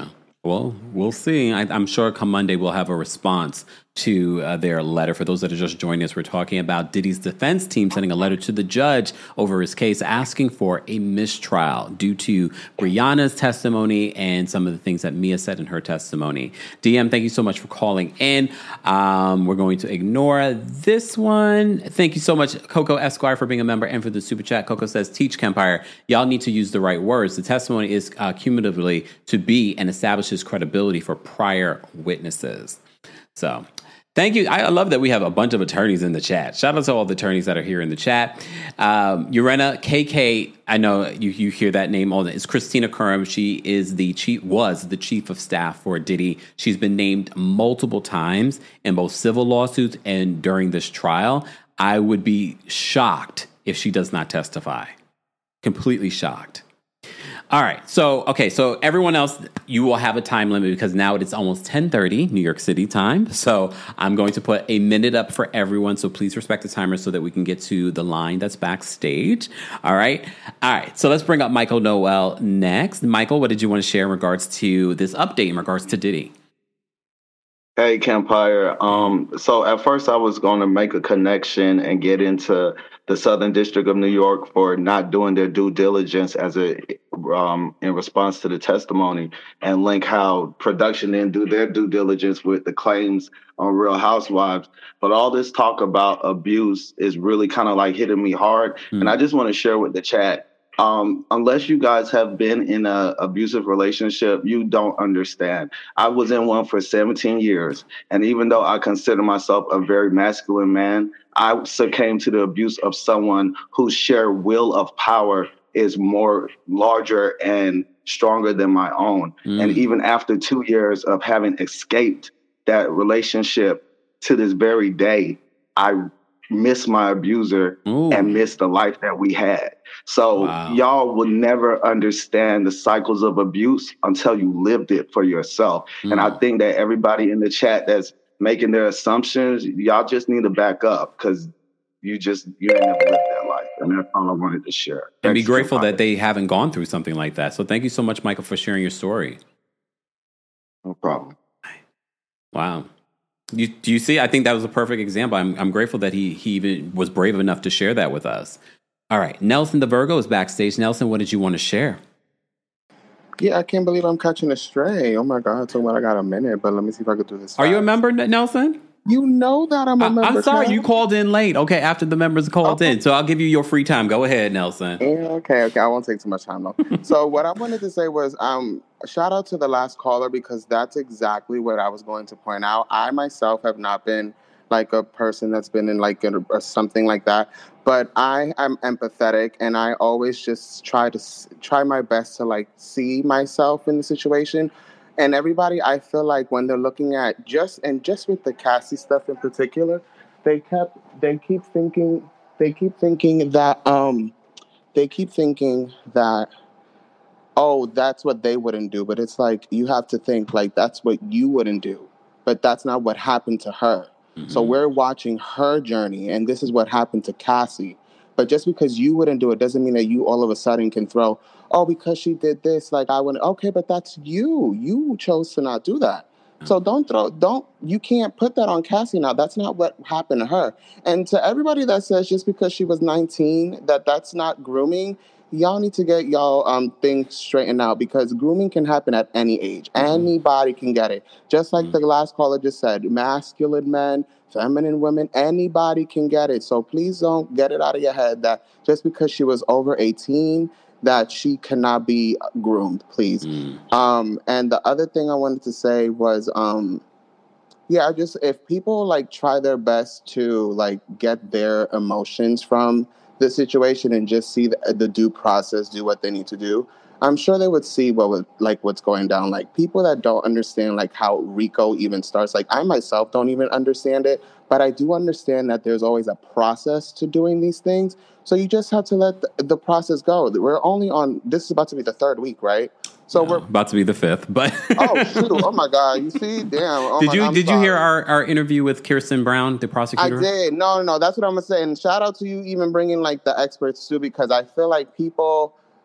Well, we'll see. I, I'm sure come Monday we'll have a response to uh, their letter. For those that are just joining us, we're talking about Diddy's defense team sending a letter to the judge over his case asking for a mistrial due to Brianna's testimony and some of the things that Mia said in her testimony. D M, thank you so much for calling in. Um, we're going to ignore this one. Thank you so much, Coco Esquire, for being a member and for the super chat. Coco says, teach Kempire. Y'all need to use the right words. The testimony is uh, cumulatively to be and establishes credibility for prior witnesses. So thank you. I love that we have a bunch of attorneys in the chat. Shout out to all the attorneys that are here in the chat. Um, Urena K K, I know you, you hear that name all the time. It's Christina Curran. She is the chief, was the chief of staff for Diddy. She's been named multiple times in both civil lawsuits and during this trial. I would be shocked if she does not testify. Completely shocked. All right. So, okay. So everyone else, you will have a time limit because now it's almost ten thirty New York City time. So I'm going to put a minute up for everyone. So please respect the timer so that we can get to the line that's backstage. All right. All right. So let's bring up Michael Noel next. Michael, what did you want to share in regards to this update in regards to Diddy? Hey, Kempire. Um, so at first I was going to make a connection and get into the Southern District of New York for not doing their due diligence as a um, in response to the testimony, and link how production didn't do their due diligence with the claims on Real Housewives. But all this talk about abuse is really kind of like hitting me hard. Mm. And I just want to share with the chat. Um, unless you guys have been in an abusive relationship, you don't understand. I was in one for seventeen years. And even though I consider myself a very masculine man, I succumbed to the abuse of someone whose sheer will of power is more larger and stronger than my own. Mm. And even after two years of having escaped that relationship to this very day, I miss my abuser Ooh. and miss the life that we had. So wow. y'all will never understand the cycles of abuse until you lived it for yourself. Mm. And I think that everybody in the chat that's making their assumptions, y'all just need to back up because you just, you ain't never lived that life. And that's all I wanted to share. And Thanks be grateful that they haven't gone through something like that. So thank you so much, Michael, for sharing your story. No problem. Wow. You, do you see? I think that was a perfect example. I'm, I'm grateful that he he even was brave enough to share that with us. All right. Nelson the Virgo is backstage. Nelson, what did you want to share? Yeah, I can't believe I'm catching a stray. Oh, my God. I told me I got a minute, but let me see if I could do this. Are fast. You a member, Nelson? You know that I'm a member. I'm sorry, you called in late. Okay, after the members called okay. in. So I'll give you your free time. Go ahead, Nelson. Yeah, okay, okay. I won't take too much time, though. So what I wanted to say was um, shout out to the last caller because that's exactly what I was going to point out. I myself have not been like a person that's been in like a, or something like that. But I am empathetic and I always just try to try my best to like see myself in the situation. And everybody, I feel like when they're looking at just, and just with the Cassie stuff in particular, they kept, they keep thinking, they keep thinking that, um, they keep thinking that, oh, that's what they wouldn't do. But it's like, you have to think like, that's what you wouldn't do. But that's not what happened to her. Mm-hmm. So we're watching her journey, and this is what happened to Cassie. But just because you wouldn't do it doesn't mean that you all of a sudden can throw, oh, because she did this, like I wouldn't. Okay, but that's you. You chose to not do that. So don't throw, don't, you can't put that on Cassie now. That's not what happened to her. And to everybody that says just because she was nineteen, that that's not grooming, y'all need to get y'all um things straightened out because grooming can happen at any age. Mm-hmm. Anybody can get it. Just like mm-hmm. the last caller just said, masculine men, feminine women, anybody can get it. So please don't get it out of your head that just because she was over eighteen, that she cannot be groomed, please. Mm. Um, and the other thing I wanted to say was, um, yeah, just if people like try their best to like get their emotions from the situation and just see the, the due process, do what they need to do, I'm sure they would see what would, like what's going down. Like people that don't understand like how RICO even starts. Like I myself don't even understand it, but I do understand that there's always a process to doing these things. So you just have to let the, the process go. We're only on, this is about to be the third week, right? So no, we're about to be the fifth, but oh shoot! Oh my God! You see, damn! Oh did my, you I'm did sorry. you hear our, our interview with Kirsten Brown, the prosecutor? I did. No, no, no. That's what I'm gonna say. And shout out to you even bringing like the experts too, because I feel like people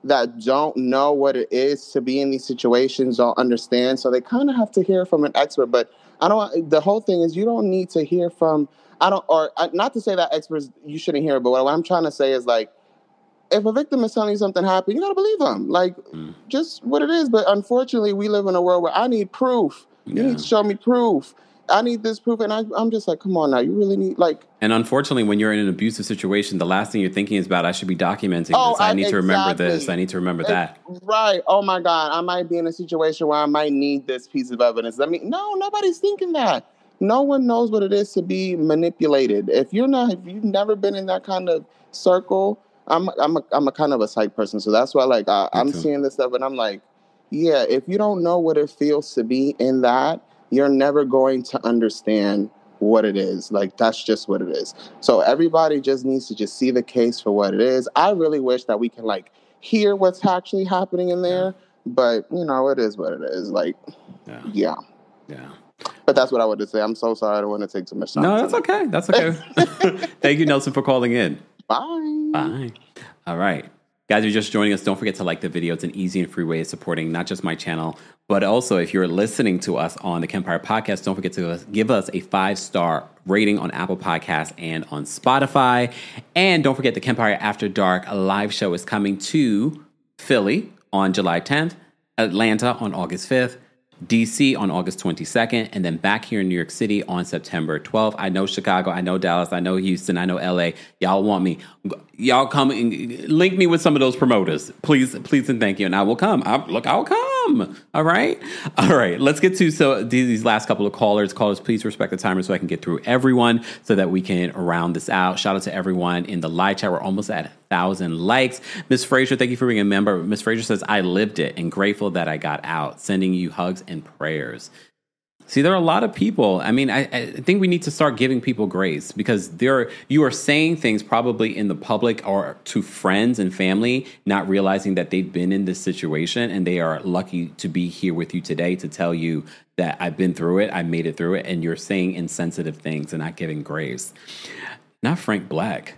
that don't know what it is to be in these situations, don't understand. So they kind of have to hear from an expert. But I don't, the whole thing is you don't need to hear from, I don't, or not to say that experts, you shouldn't hear, but what I'm trying to say is like, if a victim is telling you something happened, you got to believe them. Like, mm. just what it is. But unfortunately, we live in a world where I need proof. You yeah. need to show me proof. I need this proof. And I, I'm just like, come on now. You really need, like. And unfortunately, when you're in an abusive situation, the last thing you're thinking is about, I should be documenting oh, this. I, I need exactly. to remember this. I need to remember it, that. Right. Oh, my God. I might be in a situation where I might need this piece of evidence. I mean, no, nobody's thinking that. No one knows what it is to be manipulated. If you're not, if you've never been in that kind of circle, I'm I'm a, I'm a kind of a psych person, so that's why like I, I'm seeing this stuff and I'm like, yeah, if you don't know what it feels to be in that, you're never going to understand what it is. Like that's just what it is. So everybody just needs to just see the case for what it is. I really wish that we can like hear what's actually happening in there, but you know, it is what it is. Like, yeah, yeah. yeah. But that's what I wanted to say. I'm so sorry. I don't want to take too much time. No, that's okay. That's okay. Thank you, Nelson, for calling in. Bye. Bye. All right. Guys, you're just joining us. Don't forget to like the video. It's an easy and free way of supporting not just my channel, but also if you're listening to us on the Kempire Podcast, don't forget to give us a five-star rating on Apple Podcasts and on Spotify. And don't forget the Kempire After Dark live show is coming to Philly on July tenth, Atlanta on August fifth, D C on August twenty-second, and then back here in New York City on September twelfth. I know Chicago, I know Dallas, I know Houston, I know L A. Y'all want me. Y'all come and link me with some of those promoters. Please, please and thank you. And I will come. I, look, I'll come. All right? All right. Let's get to so these last couple of callers. Callers, please respect the timer so I can get through everyone so that we can round this out. Shout out to everyone in the live chat. We're almost at a thousand likes. Miss Frazier, thank you for being a member. Miss Frazier says, I lived it and grateful that I got out. Sending you hugs and prayers. See, there are a lot of people. I mean, I, I think we need to start giving people grace because there you are saying things probably in the public or to friends and family, not realizing that they've been in this situation and they are lucky to be here with you today to tell you that I've been through it, I made it through it, and you're saying insensitive things and not giving grace. Not Frank Black.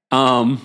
Um.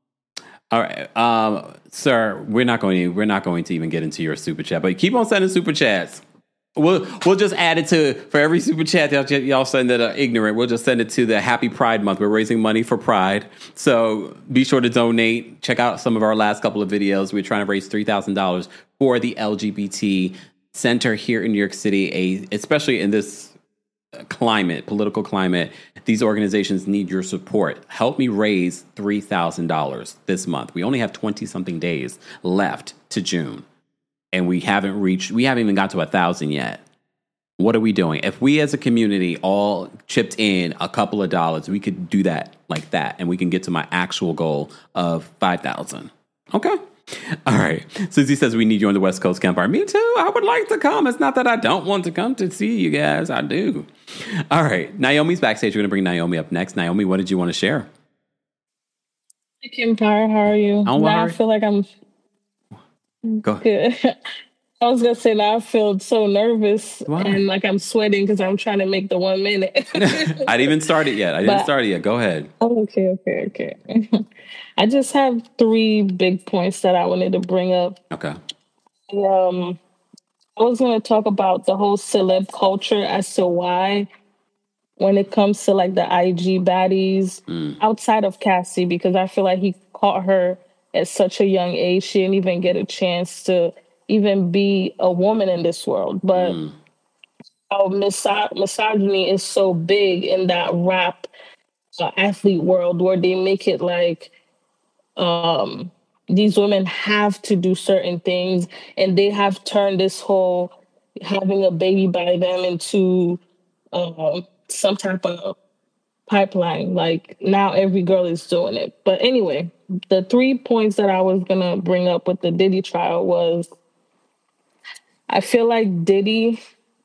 All right, um, sir. We're not going to. We're not going to even get into your super chat, but keep on sending super chats. We'll we'll just add it to for every super chat that y'all, y'all send that are ignorant. We'll just send it to the Happy Pride Month. We're raising money for Pride, so be sure to donate. Check out some of our last couple of videos. We're trying to raise three thousand dollars for the L G B T Center here in New York City, a especially in this climate, political climate. These organizations need your support. Help me raise three thousand dollars this month. We only have twenty something days left to June. And we haven't reached, we haven't even got to a thousand yet. What are we doing? If we as a community all chipped in a couple of dollars, we could do that like that. And we can get to my actual goal of five thousand. Okay. All right. Susie says we need you on the West Coast Campfire. Me too. I would like to come. It's not that I don't want to come to see you guys. I do. All right. Naomi's backstage. We're going to bring Naomi up next. Naomi, what did you want to share? Hey, Campfire. How are you? Oh, now I feel like I'm Go good. I was gonna say now I feel so nervous wow. and like I'm sweating because I'm trying to make the one minute. I didn't even start it yet. I didn't but, start it yet. Go ahead. Oh, okay, okay, okay. I just have three big points that I wanted to bring up. Okay. Um, I was gonna talk about the whole celeb culture as to why, when it comes to like the I G baddies, mm. outside of Cassie, because I feel like he caught her at such a young age, she didn't even get a chance to even be a woman in this world. But mm. how miso- misogyny is so big in that rap uh, athlete world where they make it like um, these women have to do certain things and they have turned this whole having a baby by them into uh, some type of pipeline. Like now every girl is doing it. But anyway, the three points that I was going to bring up with the Diddy trial was I feel like Diddy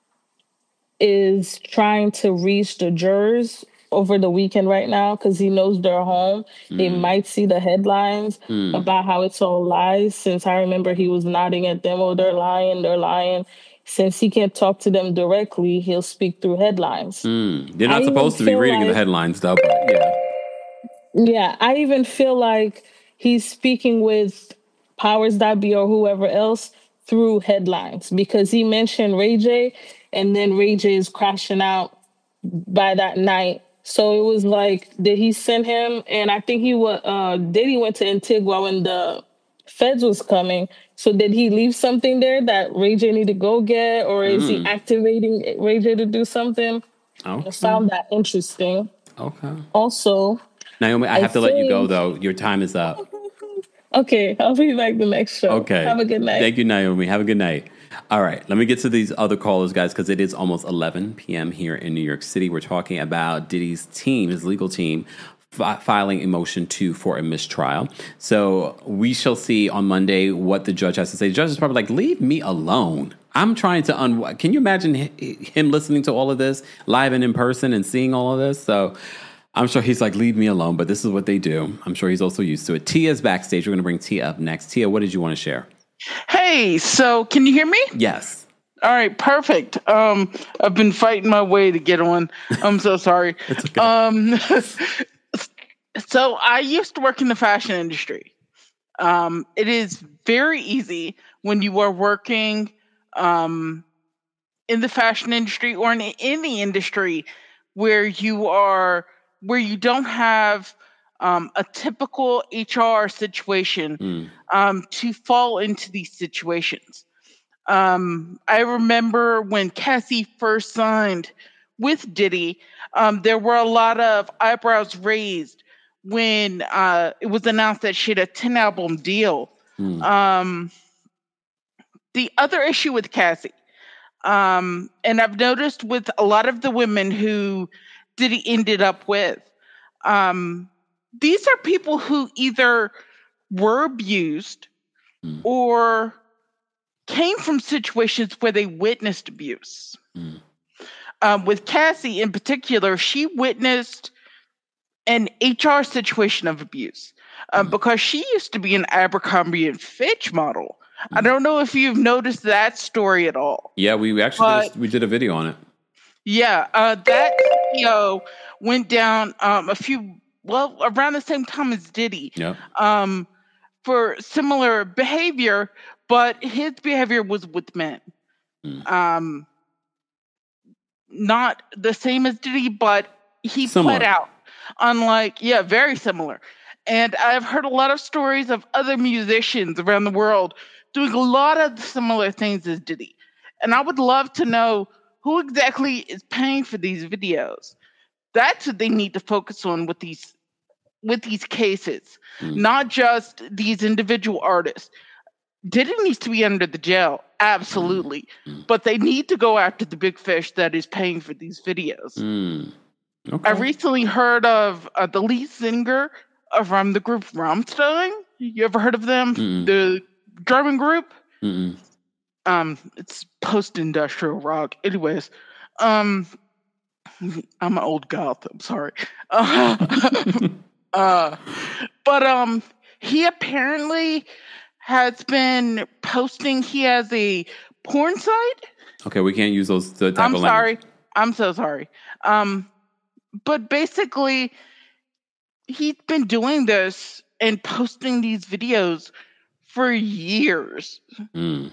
is trying to reach the jurors over the weekend right now because he knows they're home. Mm. They might see the headlines mm. about how it's all lies, since I remember he was nodding at them, oh, they're lying, they're lying. Since he can't talk to them directly, he'll speak through headlines. Mm. They're not I supposed to be reading like, the headlines, though, but yeah. Yeah, I even feel like he's speaking with Powers That Be or whoever else through headlines, because he mentioned Ray J, and then Ray J is crashing out by that night. So it was like, did he send him? And I think he was, uh, Diddy went to Antigua when the feds was coming. So did he leave something there that Ray J need to go get, or is mm. he activating Ray J to do something? Okay. I found that interesting. Okay. Also, Naomi, I, I have to think... let you go though. Your time is up. Okay, I'll be back the next show. Okay. Have a good night. Thank you, Naomi. Have a good night. All right, let me get to these other callers, guys, because it is almost eleven p.m. here in New York City. We're talking about Diddy's team, his legal team, fi- filing a motion to for a mistrial. So we shall see on Monday what the judge has to say. The judge is probably like, leave me alone. I'm trying to un. Can you imagine him listening to all of this live and in person and seeing all of this? So I'm sure he's like, leave me alone. But this is what they do. I'm sure he's also used to it. Tia's backstage. We're going to bring Tia up next. Tia, what did you want to share? Hey, so can you hear me? Yes. All right, perfect. Um, I've been fighting my way to get on. I'm so sorry. It's okay. Um, so I used to work in the fashion industry. Um, it is very easy when you are working um, in the fashion industry or in any industry where you are where you don't have Um, a typical H R situation mm. um, to fall into these situations. Um, I remember when Cassie first signed with Diddy, um, there were a lot of eyebrows raised when uh, it was announced that she had a ten album deal. Mm. Um, the other issue with Cassie, um, and I've noticed with a lot of the women who Diddy ended up with, um, these are people who either were abused mm. or came from situations where they witnessed abuse. Mm. Um, with Cassie in particular, she witnessed an H R situation of abuse um, mm. because she used to be an Abercrombie and Fitch model. Mm. I don't know if you've noticed that story at all. Yeah, we actually but, did a, we did a video on it. Yeah, uh, that video went down um, a few Well, around the same time as Diddy, yeah. um, for similar behavior, but his behavior was with men. Mm. Um, not the same as Diddy, but he similar. put out, unlike, yeah, very similar. And I've heard a lot of stories of other musicians around the world doing a lot of similar things as Diddy. And I would love to know who exactly is paying for these videos. That's what they need to focus on with these with these cases, mm. not just these individual artists. Diddy needs to be under the jail, absolutely, mm. but they need to go after the big fish that is paying for these videos. Mm. Okay. I recently heard of uh, the lead singer from the group Rammstein. You ever heard of them? Mm-mm. The German group? Mm-mm. Um, it's post-industrial rock. Anyways, um, I'm an old goth. I'm sorry. Uh, uh, but um, he apparently has been posting. He has a porn site. Okay, we can't use those the type I'm of sorry. language. I'm so sorry. Um, but basically, he's been doing this and posting these videos for years. Mm.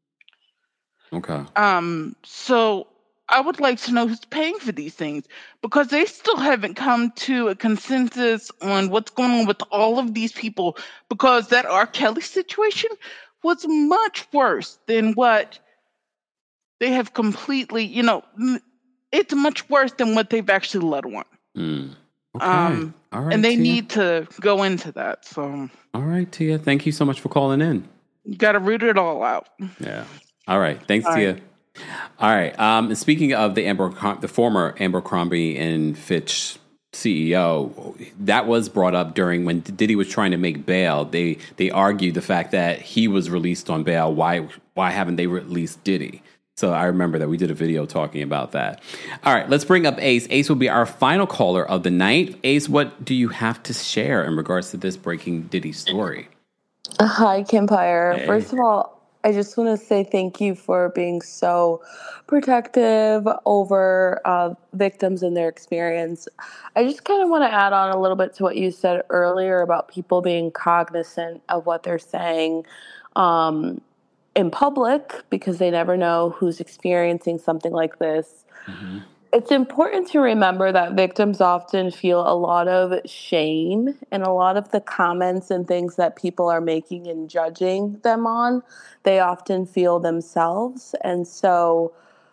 Okay. Um, so I would like to know who's paying for these things, because they still haven't come to a consensus on what's going on with all of these people, because that R. Kelly situation was much worse than what they have completely, you know, it's much worse than what they've actually let on. Mm. Okay. Um, all right, and they Tia. need to go into that. So, all right, Tia, thank you so much for calling in. You got to root it all out. Yeah. All right. Thanks, All Tia. right. All right. Um, speaking of the Amber, the former Abercrombie and Fitch C E O, that was brought up during when Diddy was trying to make bail. They they argued the fact that he was released on bail. Why why haven't they released Diddy? So I remember that we did a video talking about that. All right, let's bring up Ace. Ace will be our final caller of the night. Ace, what do you have to share in regards to this breaking Diddy story? Hi, Kempire. Hey. First of all, I just want to say thank you for being so protective over uh, victims and their experience. I just kind of want to add on a little bit to what you said earlier about people being cognizant of what they're saying um, in public, because they never know who's experiencing something like this. Mm-hmm. It's important to remember that victims often feel a lot of shame and a lot of the comments and things that people are making and judging them on, they often feel themselves. And so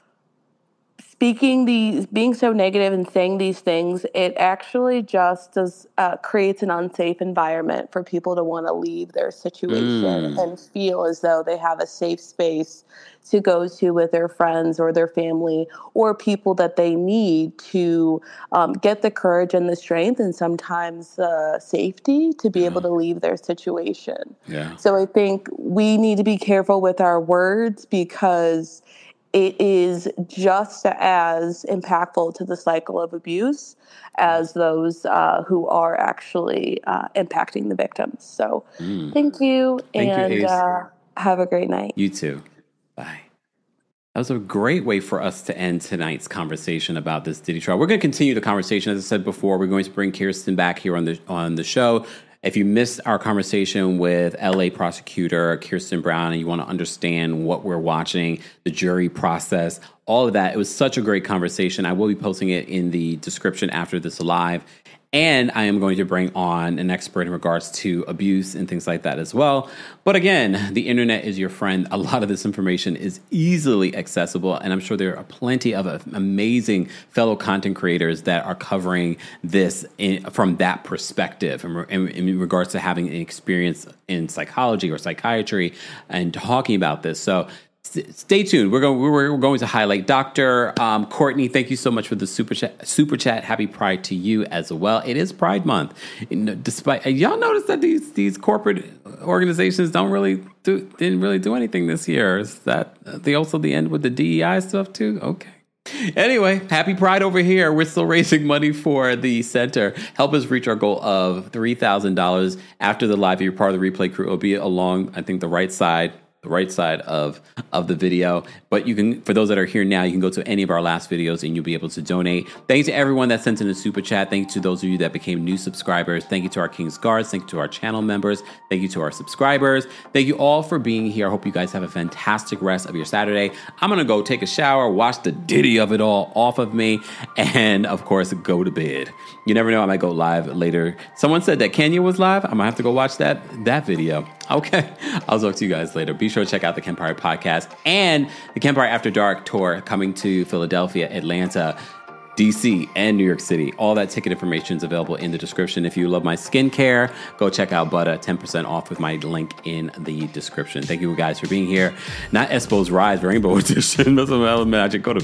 speaking these, being so negative and saying these things, it actually just does uh, creates an unsafe environment for people to want to leave their situation mm. and feel as though they have a safe space to go to with their friends or their family or people that they need to um, get the courage and the strength and sometimes uh, safety to be yeah. able to leave their situation. Yeah. So I think we need to be careful with our words, because it is just as impactful to the cycle of abuse as those uh, who are actually uh, impacting the victims. So mm. thank you, thank and you, uh, have a great night. You too. Bye. That was a great way for us to end tonight's conversation about this Diddy trial. We're going to continue the conversation. As I said before, we're going to bring Kirsten back here on the on the show. If you missed our conversation with L A prosecutor Kirsten Brown and you want to understand what we're watching, the jury process, all of that, it was such a great conversation. I will be posting it in the description after this live. And I am going to bring on an expert in regards to abuse and things like that as well. But again, the internet is your friend. A lot of this information is easily accessible. And I'm sure there are plenty of amazing fellow content creators that are covering this in, from that perspective in, in, in regards to having an experience in psychology or psychiatry and talking about this. So stay tuned. We're going. We're going to highlight Doctor Um, Courtney. Thank you so much for the super chat. Super chat. Happy Pride to you as well. It is Pride Month. And despite y'all notice that these these corporate organizations don't really do didn't really do anything this year. Is that the also the end with the D E I stuff too? Okay. Anyway, happy Pride over here. We're still raising money for the center. Help us reach our goal of three thousand dollars after the live. If you're part of the replay crew, it'll be along, I think, the right side. the right side of of the video. But you can, for those that are here now, you can go to any of our last videos and you'll be able to donate. Thank you to everyone that sent in a super chat. Thank you to those of you that became new subscribers. Thank you to our King's Guards. Thank you to our channel members. Thank you to our subscribers. Thank you all for being here. I hope you guys have a fantastic rest of your Saturday. I'm going to go take a shower, wash the Diddy of it all off of me, and of course, go to bed. You never know, I might go live later. Someone said that Kenya was live. I might have to go watch that that video. Okay, I'll talk to you guys later. Be sure to check out the Kempire podcast and the Kempire After Dark tour coming to Philadelphia, Atlanta, D C, and New York City. All that ticket information is available in the description. If you love my skincare, go check out Butter, ten percent off with my link in the description. Thank you guys for being here. Not Espo's Rise Rainbow Edition. That's some magic. Go to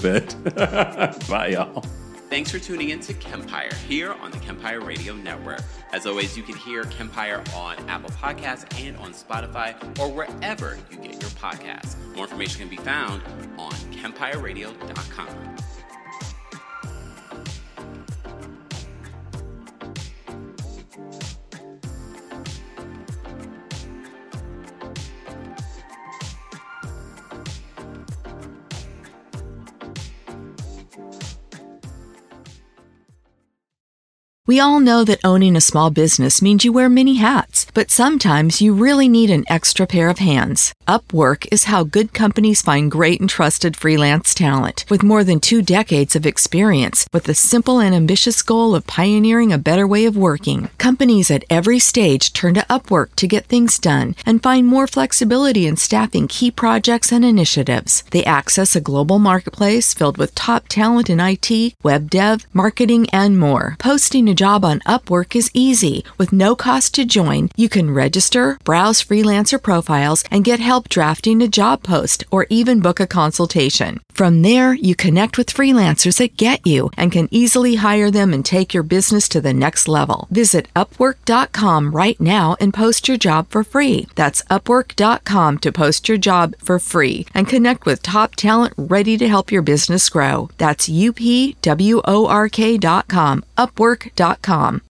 bed. Bye, y'all. Thanks for tuning in to Kempire here on the Kempire Radio Network. As always, you can hear Kempire on Apple Podcasts and on Spotify or wherever you get your podcasts. More information can be found on kempire radio dot com. We all know that owning a small business means you wear many hats, but sometimes you really need an extra pair of hands. Upwork is how good companies find great and trusted freelance talent. With more than two decades of experience, with the simple and ambitious goal of pioneering a better way of working, companies at every stage turn to Upwork to get things done and find more flexibility in staffing key projects and initiatives. They access a global marketplace filled with top talent in I T, web dev, marketing, and more. Posting a job on Upwork is easy. With no cost to join, you can register, browse freelancer profiles, and get help drafting a job post or even book a consultation. From there, you connect with freelancers that get you and can easily hire them and take your business to the next level. Visit upwork dot com right now and post your job for free. That's upwork dot com to post your job for free and connect with top talent ready to help your business grow. That's U P W O R K dot com, upwork dot com.